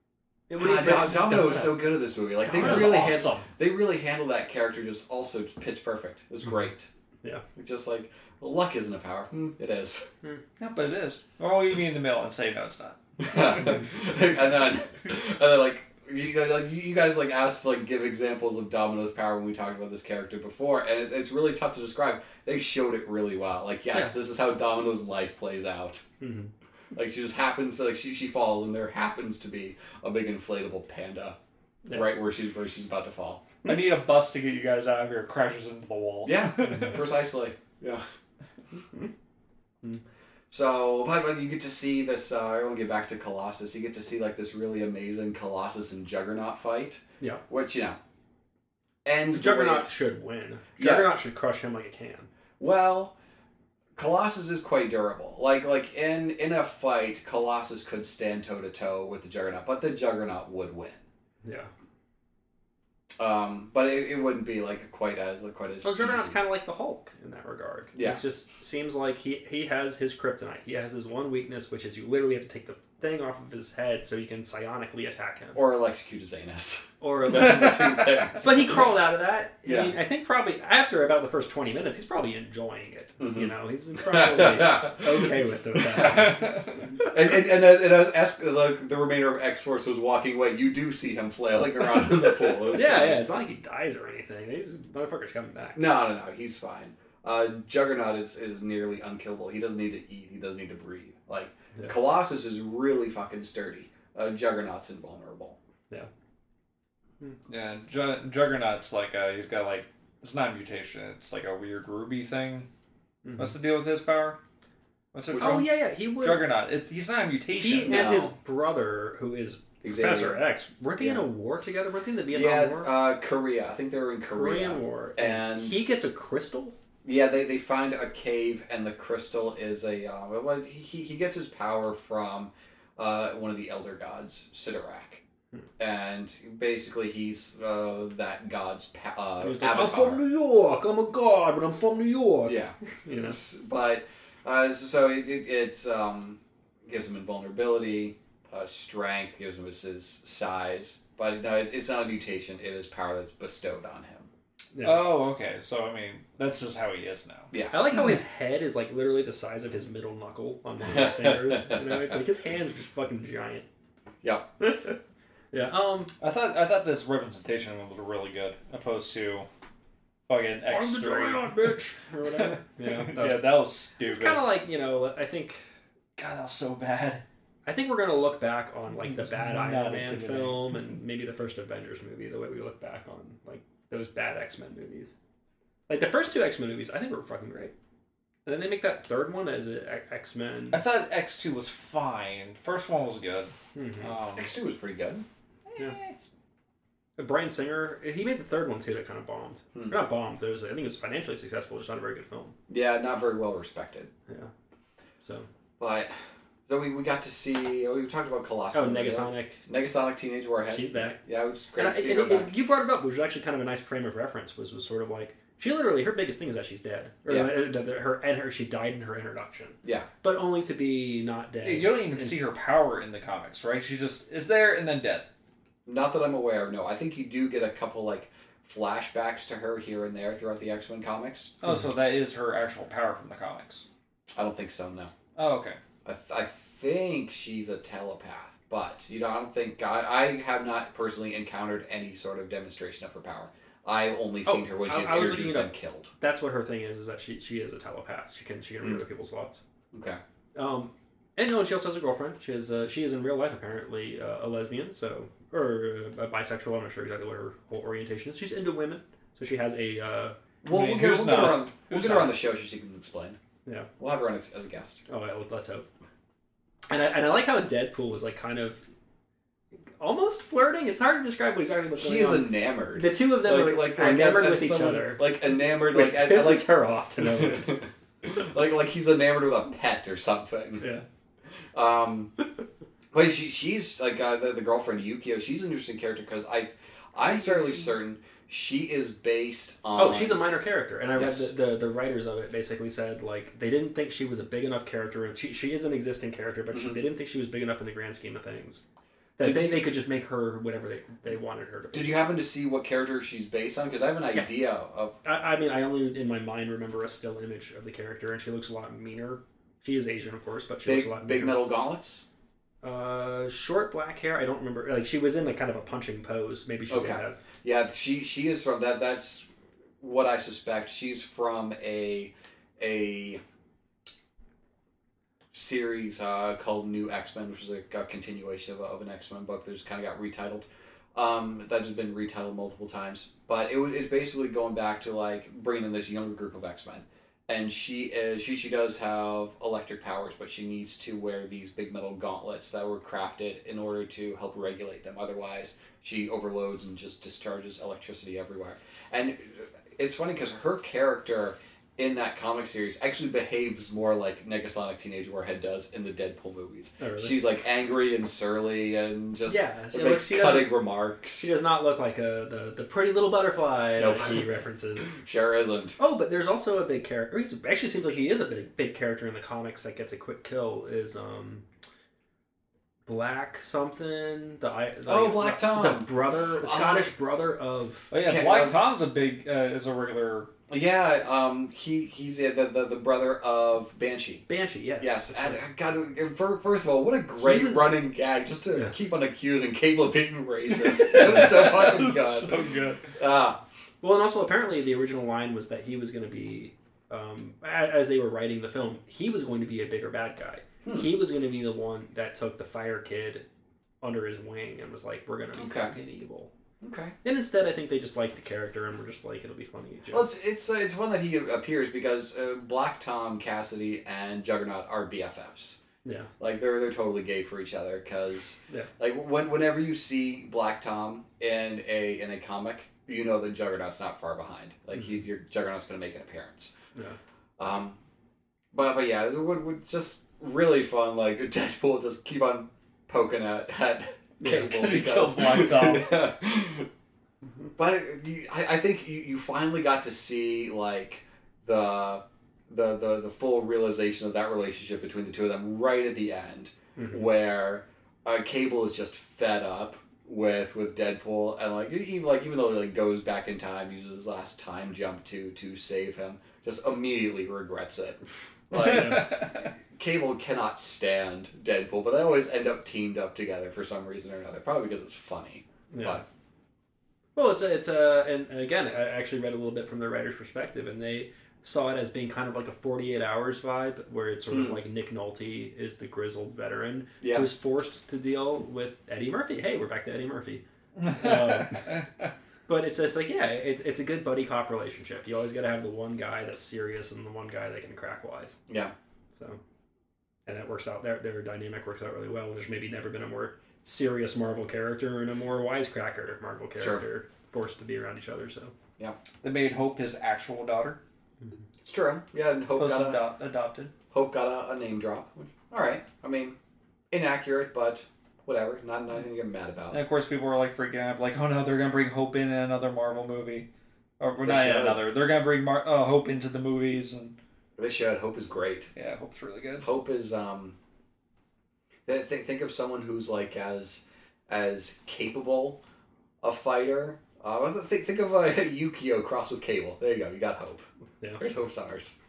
It
Ah,
would have
Dom- Domino was so good in this movie. Like they
Domino's
really
awesome.
hand, they really handled that character just also pitch perfect. It was
Mhm.
great.
Yeah.
Just like well, luck isn't a power. Hmm, it is.
Yeah, but it is. Or you mean in the middle and say no, it's not.
and then, and then like you guys, like you guys like asked to like give examples of Domino's power when we talked about this character before, and it's, it's really tough to describe. They showed it really well. Like yes, this is how Domino's life plays out.
Mm-hmm.
Like she just happens to like she she falls and there happens to be a big inflatable panda
Yeah.
right where she's where she's about to fall.
I need a bus to get you guys out of here. It crashes into the wall.
Yeah, precisely. Yeah. So, but, but you get to see this. Uh, I want to get back to Colossus. You get to see like this really amazing Colossus and Juggernaut fight.
Yeah.
Which you know ends. the way-
Juggernaut should win.
Yeah.
Juggernaut should crush him like a can.
Well, Colossus is quite durable. Like like in in a fight, Colossus could stand toe to toe with the Juggernaut, but the Juggernaut would win.
Yeah.
Um, but it, it wouldn't be like quite as like, quite as.
So Juggernaut's
easy.
kind of like the Hulk in that regard.
Yeah.
It just seems like he he has his kryptonite. He has his one weakness, which is you literally have to take the thing off of his head so you can psionically attack him.
Or electrocute his anus.
Or
Those are the two things.
But he crawled out of that.
Yeah.
I mean, I think probably after about the first twenty minutes, he's probably enjoying it.
Mhm.
You know, he's probably okay with it.
and, and, and, as, and as Es- the, the remainder of X-Force was walking away, you do see him flailing around in the pool. It was
Yeah,
fine.
yeah. It's not like he dies or anything. These motherfuckers coming back.
No, no, no. He's fine. Uh, Juggernaut is, is nearly unkillable. He doesn't need to eat. He doesn't need to breathe. Like,
Yeah.
Colossus is really fucking sturdy. Uh, Juggernaut's invulnerable.
Yeah, Ju- Juggernaut's like uh he's got like it's not a mutation. It's like a weird ruby thing.
Mhm.
What's the deal with his power? What's it?
Which
Oh
from?
yeah, yeah. He would.
Juggernaut. It's he's not a mutation.
He
No.
and his brother, who is Professor
Xavier.
X, weren't they in
Yeah.
a war together? Weren't they in the Vietnam
Yeah,
War?
uh, Korea. I think they were in Korea.
Korean War.
And
he gets a crystal.
yeah, they, they find a cave, and the crystal is a. Uh, well, he, he gets his power from uh, one of the elder gods, Sidorak.
Hmm.
And basically, he's uh, that god's pa- uh,
He was like, I'm
avatar.
from New York. I'm a god, but I'm from New York.
Yeah.
You know.
But uh, so it, it it's um gives him invulnerability, uh, strength, gives him his, his size. But no, it, it's not a mutation. It is power that's bestowed on him.
Yeah.
Oh, okay. So I mean, that's just how he is now.
Yeah.
I like how his head is like literally the size of his middle knuckle on one of his fingers. You know, it's like his hands are just fucking giant.
Yeah.
Yeah. Um.
I thought I thought this representation was really good, opposed to fucking X
I'm the
three.
Juggernaut, bitch, or whatever. Yeah. That was,
Yeah, that was stupid.
it's kind of like, you know, I think
God, that was so bad.
I think we're gonna look back on like
It
the
was
bad
not
Iron Man
intimidating.
film and maybe the first Avengers movie, the way we look back on like those bad X Men movies. Like the first two X Men movies, I think were fucking great. And then they make that third one as a X Men.
I thought X two was fine. First one was good.
Mm-hmm.
Um,
X two was pretty good.
Yeah. Brian Singer, he made the third one too that kind of bombed.
Hmm.
Or not bombed. It was, I think it was financially successful, just not a very good film.
Yeah, not very well respected.
Yeah. So.
But so we, we got to see. We talked about Colossus.
Oh, Negasonic.
Negasonic Teenage Warhead.
She's back.
Yeah, it was great
And, I,
to see
and,
her
and
back.
you brought it up, which was actually kind of a nice frame of reference. Was was sort of like she literally her biggest thing is that she's dead. Or
Yeah.
uh, that- that her and her she died in her introduction,
Yeah.
but only to be not dead.
you don't even
And-
see her power in the comics, right? She just is there and then dead.
Not that I'm aware of. No, I think you do get a couple like flashbacks to her here and there throughout the X Men comics.
Oh, so that is her actual power from the comics.
I don't think so. No.
Oh, okay.
I, th- I think she's a telepath, but you know, I don't think I, I have not personally encountered any sort of demonstration of her power. I've only
Oh,
seen her when
I-
she's
I was looking
introduced
it up.
and killed.
That's what her thing is. Is that she she is a telepath. She can she can read
Mm.
other people's thoughts.
Okay.
Um, and no, and she also has a girlfriend. She is uh, she is in real life apparently uh, a lesbian, so or uh, a bisexual. I'm not sure exactly what her whole orientation is. She's into women, so she has a. Uh,
Well,
I mean,
we'll get,
who's
we'll get her
not?
on. We'll
Who's
get her on
not?
the show so she can explain.
Yeah.
We'll have her on as, as a guest.
Oh, yeah, let's, let's hope. And I, and I like how Deadpool is like kind of almost flirting. It's hard to describe what exactly what's going
He is
on.
enamored.
The two of them are like,
as-
enamored
as
with each
someone-
other,
Like enamored,
which
like as-
pisses
like
her off to know it.
like like he's enamored with a pet or something.
Yeah.
Um, but she she's like uh, the the girlfriend Yukio. She's an interesting character because I I'm fairly certain she is based on.
Oh, she's a minor character, and I read
Yes.
the, the the writers of it basically said like they didn't think she was a big enough character, and she she is an existing character, but she,
Mhm.
they didn't think she was big enough in the grand scheme of things. That
Did
they,
you-
they could just make her whatever they, they wanted her to be.
Did you happen to see what character she's based on? Because I have an
Yeah.
idea of.
I, I mean, I only in my mind remember a still image of the character, and she looks a lot meaner. She is Asian, of course, but she
Big,
looks a lot
big
meaner.
metal gauntlets.
Uh, short black hair. I don't remember. Like she was in like kind of a punching pose. Maybe she
Okay.
did have.
Yeah, she she is from that. That's what I suspect. She's from a a series uh, called New X Men, which is a, a continuation of, a, of an X Men book that just kind of got retitled. Um, that has been retitled multiple times, but it was it's basically going back to like bringing in this younger group of X-Men, and she is she she does have electric powers, but she needs to wear these big metal gauntlets that were crafted in order to help regulate them. Otherwise, she overloads and just discharges electricity everywhere. And it's funny because her character in that comic series actually behaves more like Negasonic Teenage Warhead does in the Deadpool movies.
Oh, really?
She's like angry and surly and just
Yeah,
makes
she looks- she
cutting
doesn't-
remarks.
She does not look like a the, the pretty little butterfly
Nope.
that he references.
Sure isn't.
Oh, but there's also a big character. He actually seems like he is a big big character in the comics that gets a quick kill. Is um. Black something the I the,
Oh, Black Tom.
the brother the Scottish brother of
Oh yeah,
Can't-
Black
um,
Tom's a big uh, is a regular.
Yeah, um, he he's uh, the, the the brother of Banshee.
Banshee. Yes,
Yes,
that's
and
right.
uh, God, fir- first of all, what a great
was-
running gag just to
Yeah.
keep on accusing Cable of being racist. It was so fucking good.
so good.
Ah,
Well, and also apparently the original line was that he was going to be, um, a- as they were writing the film, he was going to be a bigger bad guy.
Hmm.
He was going to be the one that took the Fire Kid under his wing and was like, "We're going to be
Okay.
fucking evil."
okay.
And instead, I think they just liked the character and were just like, "It'll be funny."
Well, it's it's uh, it's fun that he appears because uh, Black Tom, Cassidy, and Juggernaut are B F Fs.
Yeah.
Like they're they're totally gay for each other because
Yeah.
like when whenever you see Black Tom in a in a comic, you know that Juggernaut's not far behind. Like
Mm-hmm.
he your Juggernaut's gonna make an appearance.
Yeah.
Um, but but yeah, it would, would just really fun. Like Deadpool just keep on poking at at
Yeah.
Cable
He
because
kills Black Tom.
Yeah. But you, I, I think you, you finally got to see like the, the the the full realization of that relationship between the two of them right at the end,
Mhm.
where uh, Cable is just fed up with with Deadpool and like even like even though he like goes back in time, uses his last time jump to to save him, just immediately regrets it. Like Cable cannot stand Deadpool, but they always end up teamed up together for some reason or another. Probably because it's funny.
Yeah.
But
Well, it's a, it's a, and and again, I actually read a little bit from the writer's perspective, and they saw it as being kind of like a forty-eight hours vibe, where it's sort of
Hmm.
like Nick Nolte is the grizzled veteran
yeah.
who's forced to deal with Eddie Murphy. Hey, we're back to Eddie Murphy. Um, but it's just like, yeah, it, it's a good buddy cop relationship. You always got to have the one guy that's serious and the one guy that can crack wise.
Yeah.
So, and that works out. Their their dynamic works out really well. There's maybe never been a more serious Marvel character and a more wisecracker Marvel character forced to be around each other. So,
They made Hope his actual daughter.
It's true. Yeah, and Hope
Plus
got a,
adop- adopted.
Hope got a, a name drop. Which, all right. I mean, inaccurate, but whatever. Not nothing to get mad about.
And of course, people were like freaking out, like, "Oh no, they're gonna bring Hope in another Marvel movie, or
They
not in
should.
another. They're gonna bring Mar- uh, Hope into the movies." And
They should. Hope is great.
yeah, Hope's really good.
Hope is um. Th- th- think of someone who's like as as capable a fighter. Uh, think think of uh, Yukio crossed with Cable. There you go. You got Hope.
yeah.
There's Hope Summers.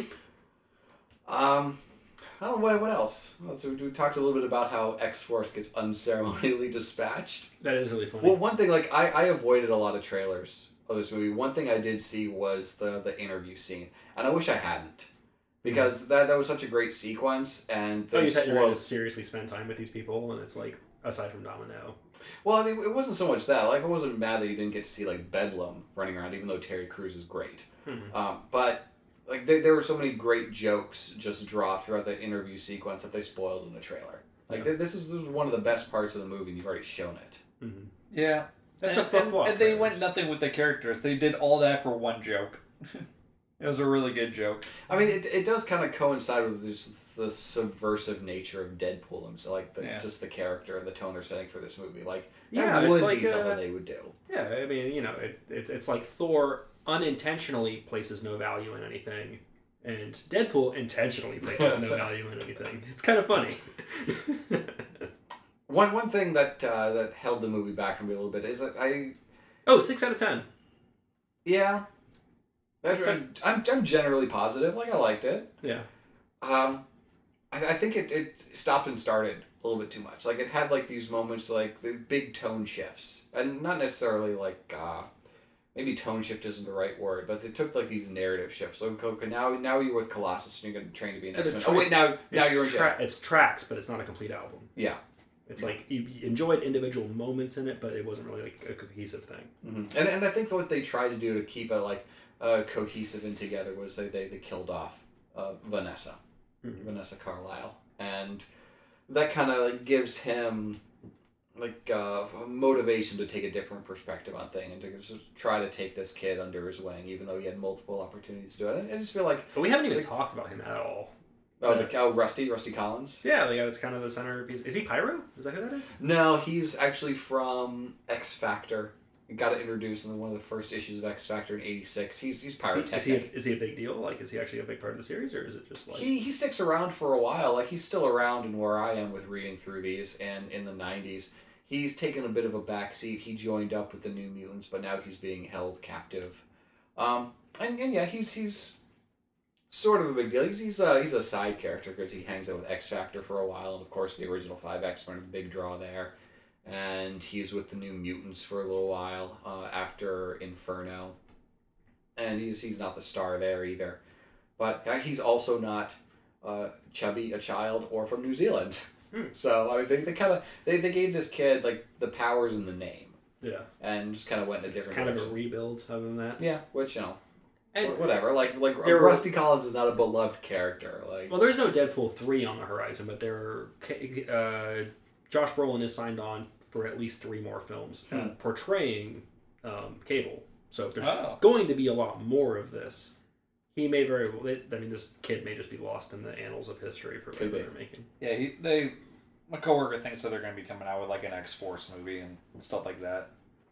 um, I don't know what what else. Well, so we talked a little bit about how X Force gets unceremonially dispatched.
That is really funny.
Well, one thing like I, I avoided a lot of trailers of this movie. One thing I did see was the the interview scene, and I wish I hadn't, because that that was such a great sequence, and
oh,
they
you thought you were going to
slowed-
seriously spend time with these people, and it's like, aside from Domino.
Well, I mean, it wasn't so much that. Like, I wasn't mad that you didn't get to see like Bedlam running around, even though Terry Crews is great.
Mhm.
Um, but like there, there were so many great jokes just dropped throughout the interview sequence that they spoiled in the trailer. Like
Yeah.
th- this is this was one of the best parts of the movie, and you've already shown it.
Mm-hmm.
Yeah,
That's
and,
a flip
and,
flop.
and they went nothing with the characters. They did all that for one joke. It was a really good joke.
I mean, it, it does kind of coincide with this, the subversive nature of Deadpool himself, like the,
Yeah.
just the character and the tone they're setting for this movie. Like that
Yeah, it's
would
like,
be
uh,
something they would do.
Yeah, I mean, you know, it, it's it's like Thor unintentionally places no value in anything, and Deadpool intentionally places no value in anything. It's kind of funny.
One one thing that uh, that held the movie back from me a little bit is that I
Oh, six out of ten.
yeah, I, I'm I'm generally positive. Like I liked it.
Yeah.
Um, I, I think it, it stopped and started a little bit too much. Like it had like these moments like the big tone shifts, and not necessarily like uh, maybe tone shift isn't the right word, but they took like these narrative shifts. Like okay, now now you're with Colossus and you're going to train to be an
And
X-Men.
the
Oh wait, now now
It's
you're in
tra-
jail.
It's tracks, but it's not a complete album.
Yeah.
It's like you enjoyed individual moments in it, but it wasn't really like a cohesive thing.
Mm-hmm. And and I think what they tried to do to keep it like uh, cohesive and together was they they, they killed off uh, Vanessa, mm-hmm. Vanessa Carlyle, and that kind of like gives him like uh, motivation to take a different perspective on things and to just try to take this kid under his wing, even though he had multiple opportunities to do it. I just feel like
but we haven't even
like,
talked about him at all.
Oh, the oh, Rusty, Rusty Collins.
Yeah, the guy that's kind of the centerpiece. Is he Pyro? Is that who that is?
No, he's actually from X Factor. He got introduced in one of the first issues of X Factor in eighty-six. He's he's pyrotechnic.
Is he, is he, a, is he a big deal? Like, is he actually a big part of the series, or is it just like
he he sticks around for a while? Like he's still around in where I am with reading through these, and in the nineties, he's taken a bit of a backseat. He joined up with the New Mutants, but now he's being held captive. Um, and, and yeah, he's he's. Sort of a big deal. He's he's a, he's a side character because he hangs out with X Factor for a while, and of course the original five X-Men are a big draw there. And he's with the New Mutants for a little while uh, after Inferno. And he's he's not the star there either. But uh, he's also not uh, chubby, a child, or from New Zealand.
Hmm.
So I mean, they, they kind of they, they gave this kid like the powers in the name.
Yeah.
And just kind of went in a
it's
different
kind
direction.
of a rebuild other than that.
Yeah, which, you know.
And
whatever, like like
there
Rusty
were,
Collins is not a beloved character. Like,
well, there's no Deadpool three on the horizon, but there are, uh, Josh Brolin is signed on for at least three more films
hmm.
uh, portraying um, Cable. So there's
oh.
going to be a lot more of this. He may very well. It, I mean, this kid may just be lost in the annals of history for what they're making.
Yeah, he, they. My coworker thinks that they're going to be coming out with like an X-Force movie and stuff like that.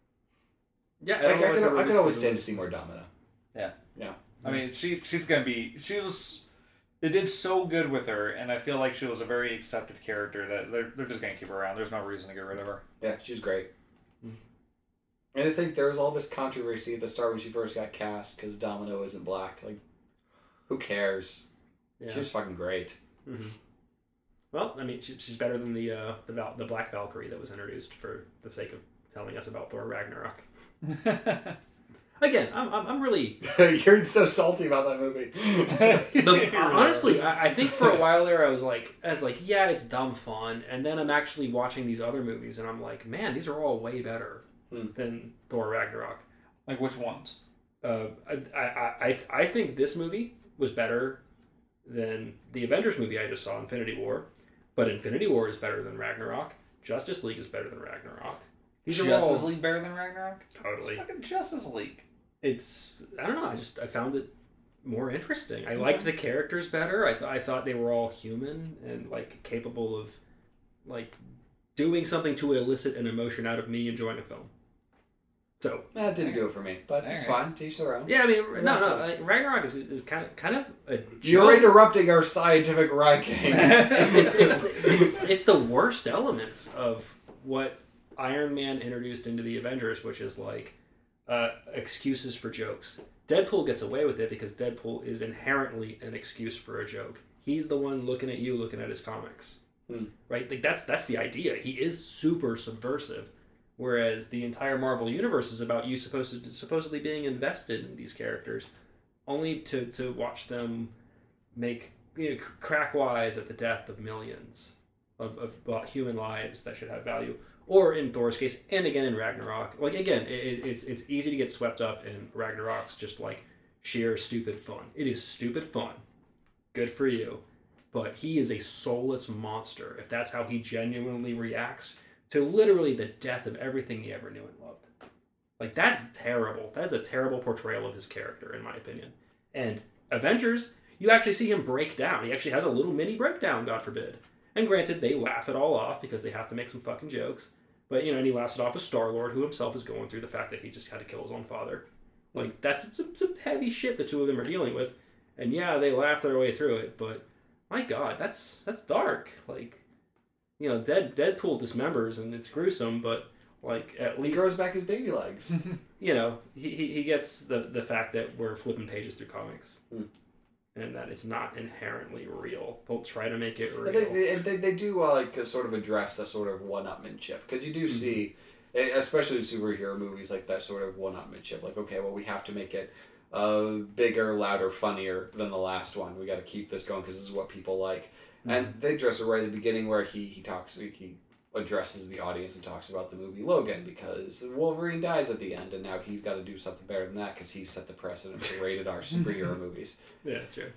Yeah,
I, I, I, can, I can always stand to see more Domino.
Yeah.
Yeah.
I mean, she she's gonna be. She was. They did so good with her, and I feel like she was a very accepted character that they're they're just gonna keep her around. There's no reason to get rid of her.
Yeah, she's great. Mm. And I think there was all this controversy at the start when she first got cast because Domino isn't black. Like, who cares? Yeah. She was fucking great.
Mm-hmm. Well, I mean, she, she's better than the uh, the Val- the Black Valkyrie that was introduced for the sake of telling us about Thor Ragnarok. Again, I'm I'm, I'm really
you're so salty about that movie.
the, honestly, I, I think for a while there I was like, I was like, yeah, it's dumb fun, and then I'm actually watching these other movies, and I'm like, man, these are all way better hmm. than Thor Ragnarok.
Like which ones?
Uh, I I I I think this movie was better than the Avengers movie I just saw, Infinity War, but Infinity War is better than Ragnarok. Justice League is better than Ragnarok.
These Justice all... League better than Ragnarok?
Totally.
It's fucking Justice League.
It's, I don't know, I just, I found it more interesting. I liked the characters better. I, th- I thought they were all human and, like, capable of, like, doing something to elicit an emotion out of me enjoying a film. So.
That didn't do it for me, but it's fine. Teach their own.
Yeah, I mean, You're no, no, like, Ragnarok is, is kind of kind of a joke.
You're interrupting our scientific ranking.
it's, it's, it's, it's, it's the worst elements of what Iron Man introduced into the Avengers, which is, like, Uh, excuses for jokes. Deadpool gets away with it because Deadpool is inherently an excuse for a joke. He's the one looking at you, looking at his comics, hmm. right? Like that's that's the idea. He is super subversive, whereas the entire Marvel universe is about you supposed to supposedly being invested in these characters, only to to watch them make you know, crack wise at the death of millions of of well, human lives that should have value. Or in Thor's case, and again in Ragnarok. Like, again, it, it's it's easy to get swept up in Ragnarok's just, like, sheer stupid fun. It is stupid fun. Good for you. But he is a soulless monster, if that's how he genuinely reacts to literally the death of everything he ever knew and loved. Like, that's terrible. That's a terrible portrayal of his character, in my opinion. And Avengers, you actually see him break down. He actually has a little mini breakdown, God forbid. And granted, they laugh it all off because they have to make some fucking jokes. But, you know, and he laughs it off with Star-Lord, who himself is going through the fact that he just had to kill his own father. Like, that's some, some heavy shit the two of them are dealing with. And yeah, they laugh their way through it, but my God, that's that's dark. Like, you know, Dead Deadpool dismembers and it's gruesome, but, like, at least...
He grows back his baby legs.
You know, he, he, he gets the, the fact that we're flipping pages through comics. Mm. And that it's not inherently real. They'll try to make it real.
They, they, they do uh, like sort of address that sort of one-upmanship. Because you do mm-hmm. see, especially in superhero movies, like that sort of one-upmanship. Like, okay, well, we have to make it uh, bigger, louder, funnier than the last one. We got to keep this going because this is what people like. Mm-hmm. And they address it right at the beginning where he, he talks, he addresses the audience and talks about the movie Logan, because Wolverine dies at the end, and now he's got to do something better than that because he's set the precedent for rated R superhero movies.
Yeah, true.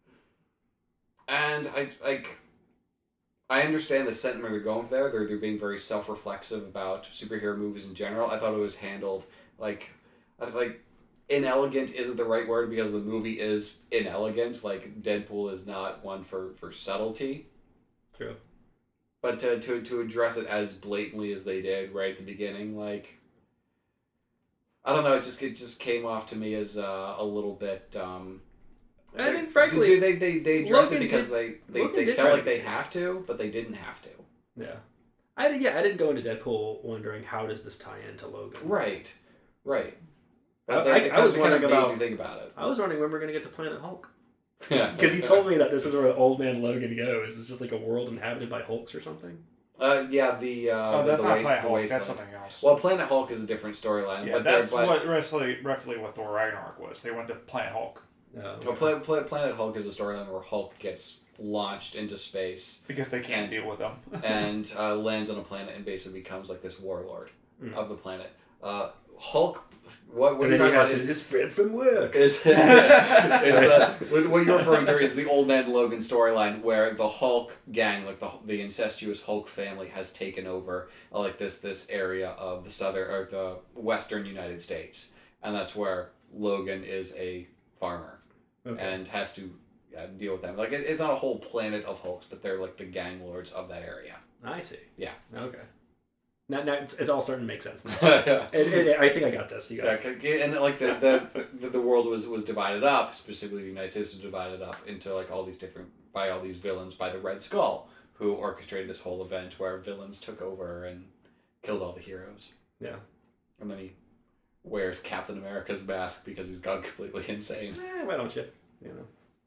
And I like, I understand the sentiment they're going there. They're they're being very self-reflexive about superhero movies in general. I thought it was handled like, I like, inelegant isn't the right word because the movie is inelegant. Like Deadpool is not one for for subtlety.
True.
But to, to to address it as blatantly as they did right at the beginning, like, I don't know, it just it just came off to me as uh, a little bit. Um,
I mean, frankly,
do they they they address
Logan
it because
did,
they they,
Logan
they
did
felt
try
like
to be
they
serious.
have to, but they didn't have to.
Yeah, I did. Yeah, I didn't go into Deadpool wondering how does this tie into Logan.
Right, right.
I,
But they,
I,
they
I
kind
was
of, they kind
wondering
of made
about.
me think about it.
I was wondering when we're gonna get to Planet Hulk.
Yeah.
Because he told me that this is where old man Logan goes. It's just like a world inhabited by Hulks or something.
Uh, yeah, the uh,
Oh, that's
the
not
waste,
Planet
the
Hulk.
wasteland.
That's something else.
Well, Planet Hulk is a different storyline.
yeah,
but
that's
but,
what roughly, roughly what Thor Ragnarok was. They went to Planet Hulk
Oh,
Well, Pla- Pla- Planet Hulk is a storyline where Hulk gets launched into space
because they can't
And-
deal with them.
and uh, lands on a planet and basically becomes like this warlord
Mm.
of the planet. Uh, Hulk, what, what
and
you're
then he
talking about
has his,
is,
his friend from work.
is, is the, what you're referring to is the Old Man Logan storyline where the Hulk gang, like the the incestuous Hulk family, has taken over uh, like this this area of the southern or the western United States, and that's where Logan is a farmer.
Okay.
And has to yeah, deal with them. Like it, it's not a whole planet of Hulks, but they're like the gang lords of that area.
I see.
Yeah.
Okay. Now, now it's, it's all starting to make sense now.
yeah,
and, and I think I got this. You guys.
and like the, the the the world was was divided up. Specifically, the United States was divided up into like all these different by all these villains by the Red Skull, who orchestrated this whole event where villains took over and killed all the heroes.
Yeah.
And then he wears Captain America's mask because he's gone completely insane.
Eh, why don't you? You know.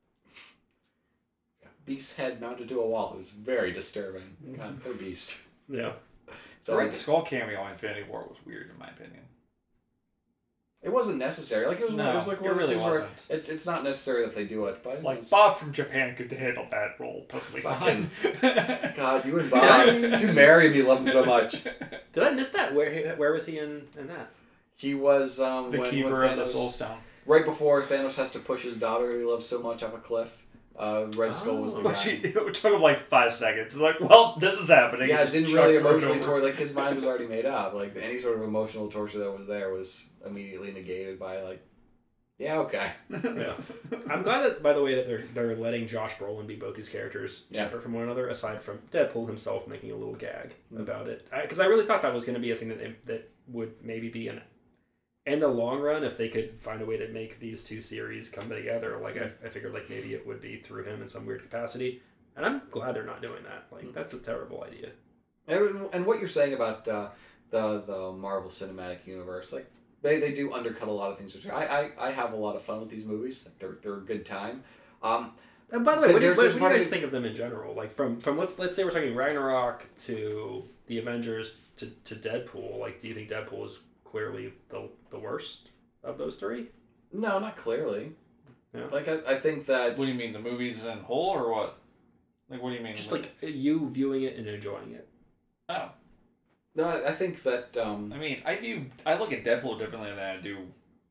Beast's head mounted to a wall. It was very disturbing. God, poor Beast.
Yeah.
The
So
Red Skull cameo in Infinity War was weird, in my opinion.
it wasn't necessary. Like it was,
No,
it was like
it
one of those
really
things where
wasn't.
it's it's not necessary that they do it, but it's,
Like,
it's-
Bob from Japan could handle that role perfectly fine.
God, you and Bob, you marry me, love him so much.
Did I miss that? Where where was he in, in that?
He was um,
the
when,
keeper
when
of the
Thanos-
Soul Stone.
right before Thanos has to push his daughter he loves so much off a cliff. Uh, Red Skull was the
Oh.
guy.
Which he, it took him like five seconds. Like, well, this is happening.
Yeah,
He
it
just
didn't
chucks
really
it over.
emotionally torture. Like his mind was already made up. Like any sort of emotional torture that was there was immediately negated by like, yeah, okay.
Yeah. I'm glad that, by the way, that they're they're letting Josh Brolin be both these characters
Yeah.
separate from one another, aside from Deadpool himself making a little gag
Mm.
about it. Because I, I really thought that was going to be a thing that they, that would maybe be an in the long run if they could find a way to make these two series come together. Like I, I figured, like maybe it would be through him in some weird capacity, and I'm glad they're not doing that. Like
Mm.
that's a terrible idea.
And, and what you're saying about uh, the the Marvel Cinematic Universe, like they, they do undercut a lot of things. Which I, I, I have a lot of fun with these movies. Like, they're they're a good time. Um,
And by the way, what do, you,
There's-
what,
there's
what do you
part of
guys
me-
think of them in general? Like from, from let's let's say we're talking Ragnarok to the Avengers to, to Deadpool. Like, do you think Deadpool is clearly the the worst of those three?
no, not clearly.
Yeah.
Like I, I think that
What do you mean, the movies in whole, or what? Like, what do you mean?
Just like you viewing it and enjoying it.
oh,
no, I I think that um,
I mean, I view, I look at Deadpool differently than I do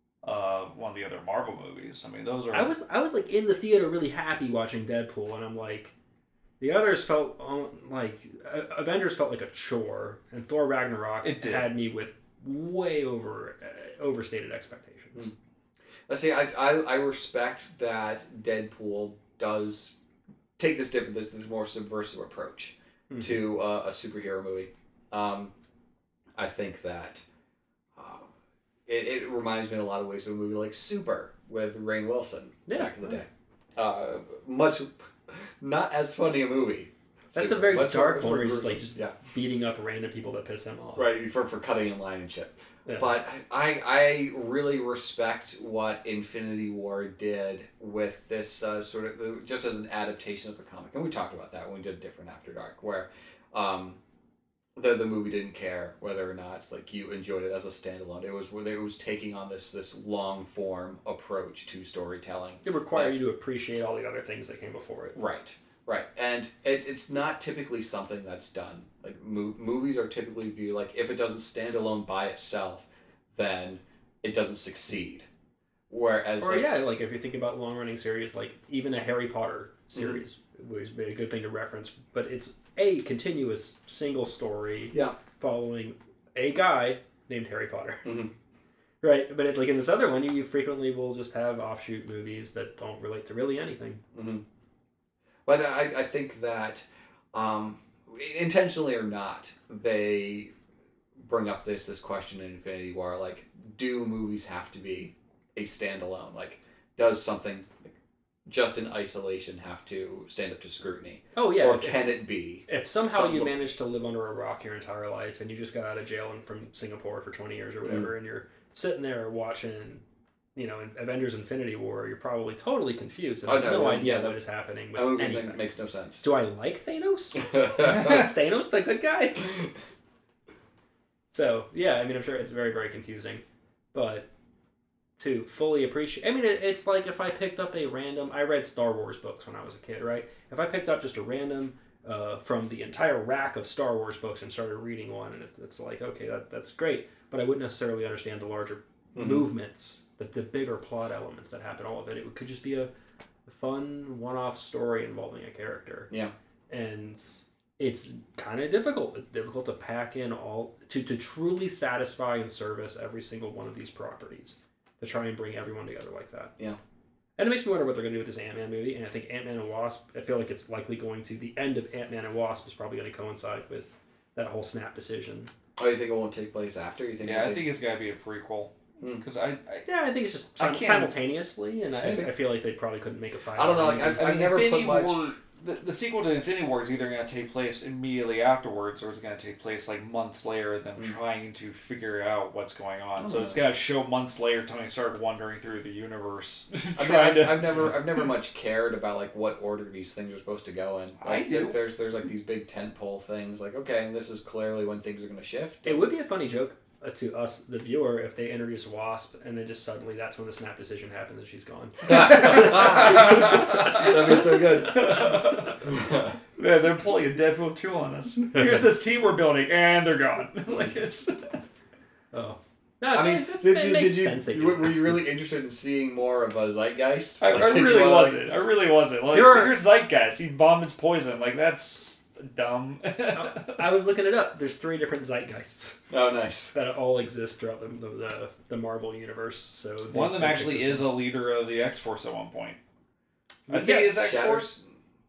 uh, one of the other Marvel movies. I mean, those are.
I was I was like in the theater really happy watching Deadpool, and I'm like, the others felt um, like uh, Avengers felt like a chore, and Thor Ragnarok
It did.
had me with way over uh, overstated expectations.
Mm. I see. I, I I respect that Deadpool does take this different, this, this more subversive approach
Mhm.
to uh, a superhero movie. Um, I think that uh, it, it reminds me in a lot of ways of a movie like Super with Rainn Wilson
Yeah,
back in the
right.
day. Uh, much not as funny a movie.
That's
Super.
a very
Much
dark
much
one where he's
gruesome.
just like just
yeah.
beating up random people that piss him off.
Right, for, for cutting in line and shit.
Yeah.
But I I really respect what Infinity War did with this uh, sort of, just as an adaptation of the comic. And we talked about that when we did Different After Dark, where um, the the movie didn't care whether or not like you enjoyed it as a standalone. It was where it was taking on this this long form approach to storytelling.
It required
That-
you to appreciate all the other things that came before it.
Right. Right, and it's it's not typically something that's done. Like mo- movies are typically viewed like if it doesn't stand alone by itself, then it doesn't succeed. Whereas,
Or
like,
yeah, like if you think about long running series, like even a Harry Potter series mm-hmm. would be a good thing to reference. But it's a continuous single story
yeah.
following a guy named Harry Potter.
Mm-hmm.
Right, but it, like in this other one, you, you frequently will just have offshoot movies that don't relate to really anything.
Mm-hmm. But I, I think that, um, intentionally or not, they bring up this this question in Infinity War, like, do movies have to be a standalone? Like, does something like, just in isolation have to stand up to scrutiny?
Oh, yeah.
Or
if,
can it be?
If somehow
something...
you managed to live under a rock your entire life and you just got out of jail and from Singapore for twenty years or whatever, mm. and you're sitting there watching... you know, in Avengers Infinity War, you're probably totally confused and
oh,
have
no,
no
no,
idea
yeah,
what is happening with
that
anything.
Make, makes no sense.
Do I like Thanos? Is Thanos the good guy? So, yeah, I mean, I'm sure it's very, very confusing. But to fully appreciate... I mean, it, it's like if I picked up a random... I read Star Wars books when I was a kid, right? If I picked up just a random... Uh, from the entire rack of Star Wars books and started reading one, and it's, it's like, okay, that that's great, but I wouldn't necessarily understand the larger mm-hmm. movements, the, the bigger plot elements that happen, all of it. It could just be a, a fun one-off story involving a character.
Yeah.
And it's kind of difficult. It's difficult to pack in all, to, to truly satisfy and service every single one of these properties, to try and bring everyone together like that.
Yeah.
And it makes me wonder what they're going to do with this Ant-Man movie. And I think Ant-Man and Wasp, I feel like it's likely going to, the end of Ant-Man and Wasp is probably going to coincide with that whole snap decision.
Oh, you think it won't take place after? You think?
Yeah, I
they...
think it's got to be a prequel. Because mm. I, I...
Yeah, I think it's just sim- simultaneously, and I, I, think... I feel like they probably couldn't make a five.
I don't know, like, I've,
I
I've
mean,
never
Infinity
put much...
War, the, the sequel to Infinity War is either going to take place immediately afterwards, or it's going to take place, like, months later, them mm. trying to figure out what's going on. Oh, so it's got to show months later Tony started wandering through the universe.
I mean, I've, to... I've never I've never much cared about, like, what order these things are supposed to go in. Like,
I do.
There's, there's, like, these big tentpole things, like, okay, and this is clearly when things are going to shift.
It would be a funny joke to us, the viewer, if they introduce Wasp and then just suddenly that's when the snap decision happens and she's gone.
That'd be so good.
Yeah, they're pulling a Deadpool two on us. Here's this team we're building, and they're gone. Like it's.
Oh.
No, I mean,
it,
did,
it
did,
makes
did you,
sense they
were you really interested in seeing more of a Zeitgeist?
I,
Like,
I really
wanna,
wasn't.
like...
I really wasn't. Like,
there are...
here's Zeitgeist. He vomits poison. Like, that's dumb.
I was looking it up. There's three different Zeitgeists.
Oh, nice.
That all exist throughout the the, the Marvel universe. So
one of them actually is a leader of the X-Force at one point. I
yeah,
think it's X-Force.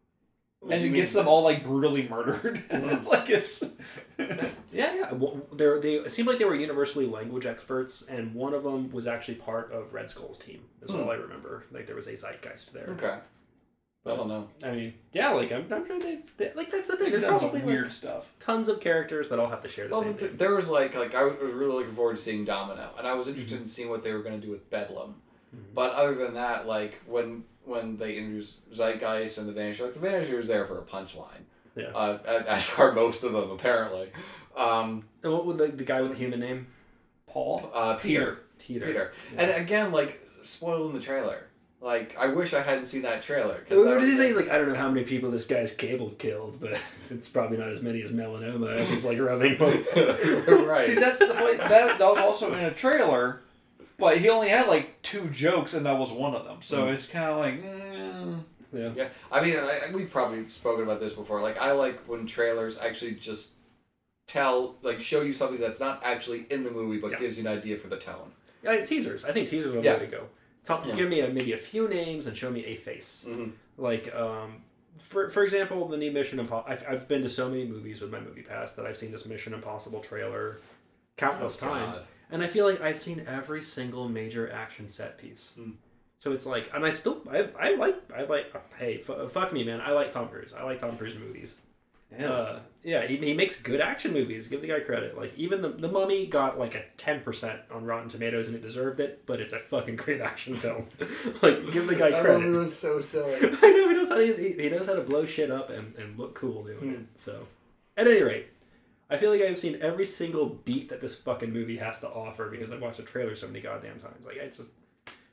And it gets them all, like, brutally murdered. Like, it's...
yeah, yeah. Well, they're, they it seemed like they were universally language experts, and one of them was actually part of Red Skull's team. That's all I remember. Like, there was a Zeitgeist there.
Okay.
But,
I don't know.
I mean, yeah, like, I'm, I'm sure they've... They, like, that's the thing.
They've
There's
done
probably,
some weird
like,
stuff.
Tons of characters that all have to share the
well,
same
th-
name.
There was, like, like I was really looking forward to seeing Domino, and I was interested
Mm-hmm.
in seeing what they were going to do with Bedlam.
Mm-hmm.
But other than that, like, when... when they introduced Zeitgeist and the Vanisher, like, the Vanisher was there for a punchline.
Yeah.
Uh, as are most of them, apparently. Um,
And what would the, the guy with the human name?
Paul?
Uh, Peter.
Peter.
Peter.
Yeah.
And again, like, spoiled in the trailer. Like, I wish I hadn't seen that trailer.
What did he say? He's like, I don't know how many people this guy's Cable killed, but it's probably not as many as Melanoma as he's, like, rubbing.
Right.
See, that's the point. That, that was also in a trailer, but he only had, like, two jokes, and that was one of them. So mm. it's kind of like... Mm.
Yeah.
Yeah. I mean, I, we've probably spoken about this before. Like, I like when trailers actually just tell, like, show you something that's not actually in the movie, but
yeah.
gives you an idea for the tone.
Uh, teasers. I think teasers are the
yeah.
way to go. Talk,
yeah.
Give me a, maybe a few names and show me a face.
Mm-hmm.
Like, um, for for example, the new Mission Impossible. I've, I've been to so many movies with my movie pass that I've seen this Mission Impossible trailer countless
oh,
times.
God.
And I feel like I've seen every single major action set piece.
Mm.
So it's like, and I still, I, I like, I like, hey, f- fuck me, man. I like Tom Cruise. I like Tom Cruise movies. Yeah. Uh, yeah, he, he makes good action movies. Give the guy credit. Like, even the the Mummy got like a ten percent on Rotten Tomatoes and it deserved it, but it's a fucking great action film. Like, give the guy credit.
That movie was so silly.
I know, he knows how to, he, he knows how to blow shit up and, and look cool doing
mm.
it. So, at any rate, I feel like I've seen every single beat that this fucking movie has to offer because I've watched the trailer so many goddamn times. Like, it's just...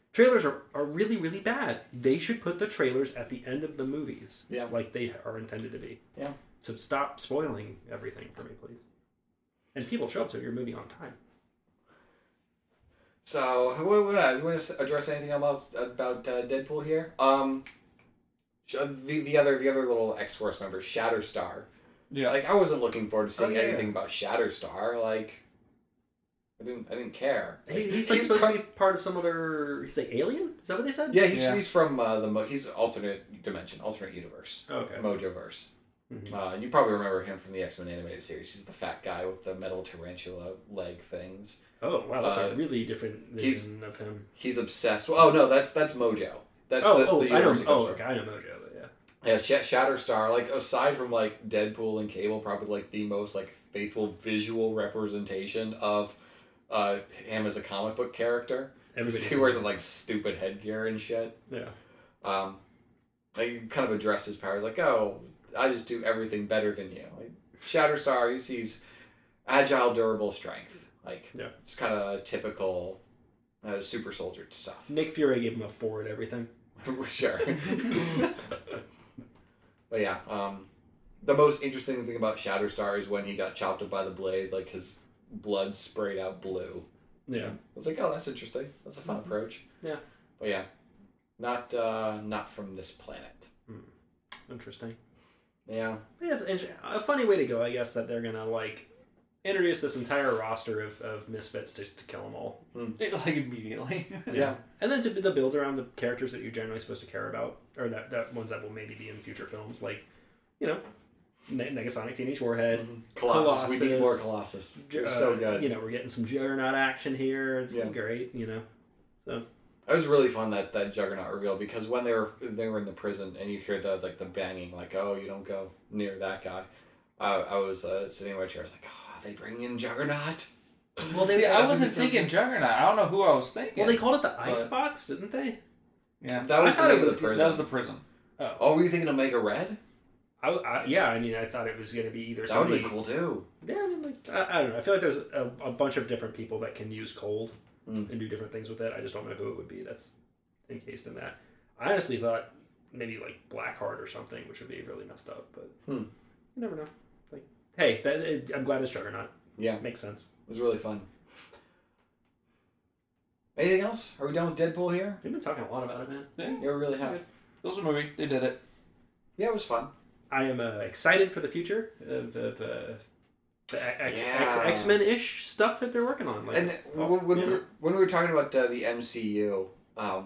Trailers are, are really, really bad. They should put the trailers at the end of the movies.
Yeah.
Like they are intended to be.
Yeah.
So stop spoiling everything for me, please. And people show up to your movie on time.
So, what, what, do you want to address anything else about uh, Deadpool here? Um, the the other the other little X Force member, Shatterstar.
Yeah.
Like I wasn't looking forward to seeing
Oh, yeah,
anything
yeah.
about Shatterstar. Like, I didn't I didn't care.
He, he's like supposed
pro-
to be part of some other. He's like alien. Is that what they said?
Yeah, he's
Yeah.
he's from uh, the Mo- he's alternate dimension, alternate universe,
Okay.
Mojoverse.
Mhm.
Uh, you probably remember him from the X Men animated series. He's the fat guy with the metal tarantula leg things.
Oh wow, that's
Uh,
a really different
he's-
vision of him.
He's obsessed. Well, oh no, that's that's Mojo. That's
Oh,
that's
oh,
the
I know.
universe he comes
Oh,
from.
okay, I know Mojo, but yeah.
Yeah, Sh- Shatterstar. Like aside from like Deadpool and Cable, probably like the most like faithful visual representation of uh, him as a comic book character.
Everybody.
He wears like stupid headgear and shit.
Yeah.
Um, like kind of addressed his powers like, oh, I just do everything better than you. Like Shatterstar, he's, he's agile, durable, strength. Like
Yeah.
it's kind of typical uh, super soldier stuff.
Nick Fury gave him a four at everything.
Sure. But yeah, um, the most interesting thing about Shatterstar is when he got chopped up by the blade, like his blood sprayed out blue.
Yeah.
I was like, oh, that's interesting. That's a fun
Mm-hmm.
approach.
Yeah.
But yeah, not uh, not from this planet.
Interesting.
Yeah.
Yeah, it's inter- a funny way to go, I guess, that they're gonna like introduce this entire roster of, of misfits to, to kill them all.
Like immediately.
Yeah.
And then to the build around the characters that you're generally supposed to care about, or that, that ones that will maybe be in future films, like, you know, Ne- Negasonic Teenage Warhead,
Colossus. We need
Colossus.
more Colossus. They're
uh,
so good.
You know, we're getting some Juggernaut action here. It's
Yeah.
great, you know. So
It was really fun that, that Juggernaut reveal because when they were they were in the prison and you hear the like the banging like oh you don't go near that guy, I I was uh, sitting in my chair I was like oh are they bringing in Juggernaut?
well, they
See, I
That's
wasn't
something-
thinking Juggernaut. I don't know who I was thinking.
well they called it the ice
But-
box, didn't they?
yeah.
That was
I thought
the
it
name of
was-
the prison.
That was the prison.
Oh,
Oh, were you thinking Omega Red?
I, I, yeah. I mean, I thought it was going to be either
That would
somebody.
be cool too.
Yeah, I mean, like I, I don't know. I feel like there's a, a bunch of different people that can use cold
Mm.
and do different things with it. I just don't know who it would be that's encased in that. I honestly thought maybe like Blackheart or something, which would be really messed up. But
Hmm.
you never know. Like, hey, that, it, I'm glad it's Juggernaut.
Yeah,
Makes sense.
it was really fun. Anything else? Are we done with Deadpool here?
We've been talking a lot about it, man.
Yeah.
Yeah, we really have.
It was a movie. They did it.
Yeah, it was fun.
I am uh, excited for the future of, of uh, the X,
Yeah.
X, X-Men ish stuff that they're working on. Like,
And
well,
when, when,
you
we
know.
were, when we were talking about uh, the M C U, um,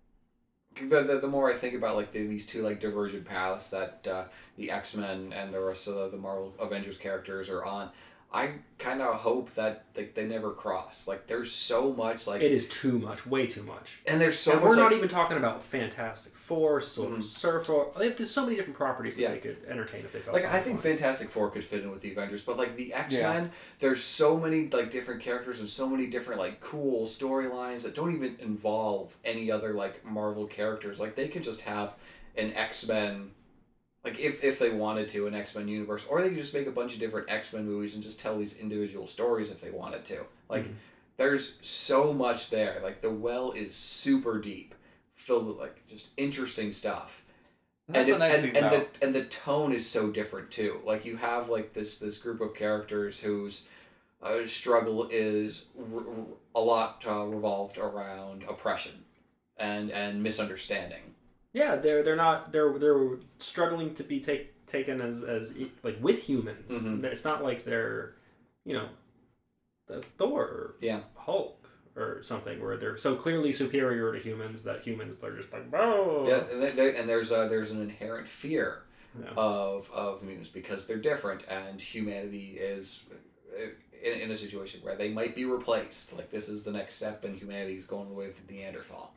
the, the the more I think about like the, these two like divergent paths that uh, the X-Men and the rest of the, the Marvel Avengers characters are on, I kind of hope that like they never cross. Like there's so much like
it is too much, way too much.
and there's so
and
much
we're not
like,
even talking about Fantastic Four, Silver
Mhm.
Surfer. Like, there's so many different properties that
Yeah.
they could entertain if they felt
like
so
I think
fun.
Fantastic Four could fit in with the Avengers, but like the X Men, there's so many like different characters and so many different like cool storylines that don't even involve any other like Marvel characters. Like they could just have an X Men, like if if they wanted to, an X Men universe, or they could just make a bunch of different X Men movies and just tell these individual stories if they wanted to. Like
Mhm.
there's so much there. Like the well is super deep, filled with like just interesting stuff.
And that's
and
the
it-
nice
and,
thing
and
about
the and the tone is so different too. Like you have like this this group of characters whose uh, struggle is r- r- a lot uh, revolved around oppression and and misunderstanding.
Yeah, they're they're not they're they're struggling to be take, taken as as e- like with humans.
Mhm.
It's not like they're, you know, the Thor or
Yeah.
Hulk or something where they're so clearly superior to humans that humans they're just like oh
Yeah, and, they- they- and there's a, there's an inherent fear
Yeah.
of of mutants because they're different and humanity is uh, in, in a situation where they might be replaced. Like this is the next step and humanity is going the way of the Neanderthal.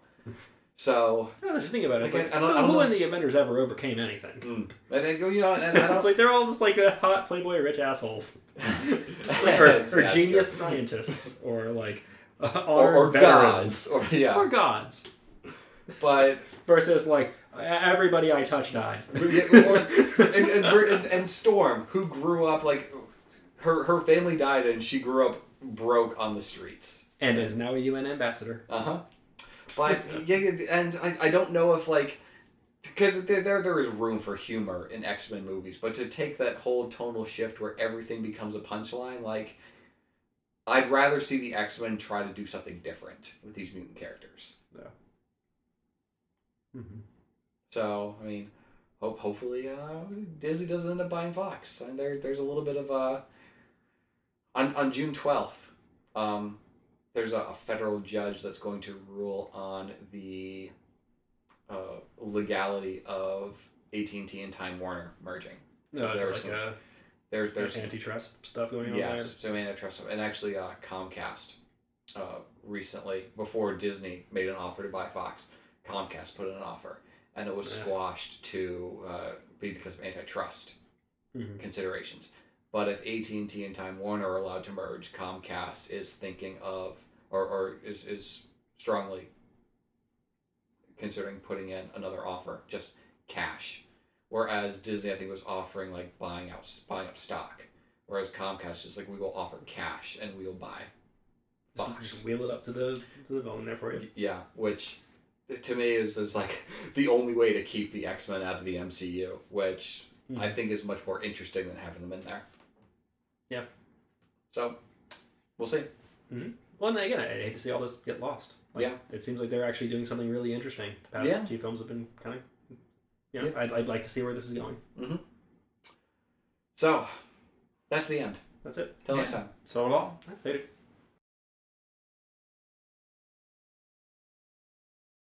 So
No, just think about it. It's
Like,
like,
I don't-
who,
I don't
who
know.
in the Avengers ever overcame anything?
mm, and they go, you know, and I don't,
It's like they're all just like a hot playboy rich assholes,
It's
like, or,
That's
or
true.
genius scientists, or like uh,
or,
honored
or
veterans,
gods, or yeah,
or gods.
but
Versus like everybody I touch dies.
yeah, or, and, and, and, and Storm, who grew up like her her family died and she grew up broke on the streets.
And is now a U N ambassador.
Uh huh. But yeah, and I, I don't know if like because there, there there is room for humor in X-Men movies, but to take that whole tonal shift where everything becomes a punchline, like I'd rather see the X-Men try to do something different with these mutant characters.
Yeah. Mm-hmm.
So I mean, hope hopefully uh, Disney doesn't end up buying Fox, and there there's a little bit of a on on June twelfth. Um, there's a, a federal judge that's going to rule on the uh, legality of A T and T and Time Warner merging.
No, is
there
there like
some,
a
there, there's
antitrust stuff going on
yes, there? Yes, so antitrust stuff. And actually uh, Comcast uh, recently, before Disney made an offer to buy Fox, Comcast put in an offer. And it was yeah. squashed to uh, be because of antitrust mm-hmm. considerations. But if A T and T and Time Warner are allowed to merge, Comcast is thinking of, or, or is, is strongly considering putting in another offer, just cash. Whereas Disney, I think, was offering like buying out, buying up stock. Whereas Comcast is like, we will offer cash and we'll buy Fox.
Just wheel it up to the to the bone there for you.
Yeah, which to me is, is like the only way to keep the X-Men out of the M C U, which mm-hmm. I think is much more interesting than having them in there.
Yeah.
So, we'll see.
Mm-hmm. Well, and again, I hate to see all this get lost. Like,
yeah.
It seems like they're actually doing something really interesting. The past
yeah.
few films have been kind of, you know, yeah. I'd, I'd like to see where this is going.
Mm-hmm. So, that's the end.
That's it.
Till
yeah.
next time.
So long.
Later.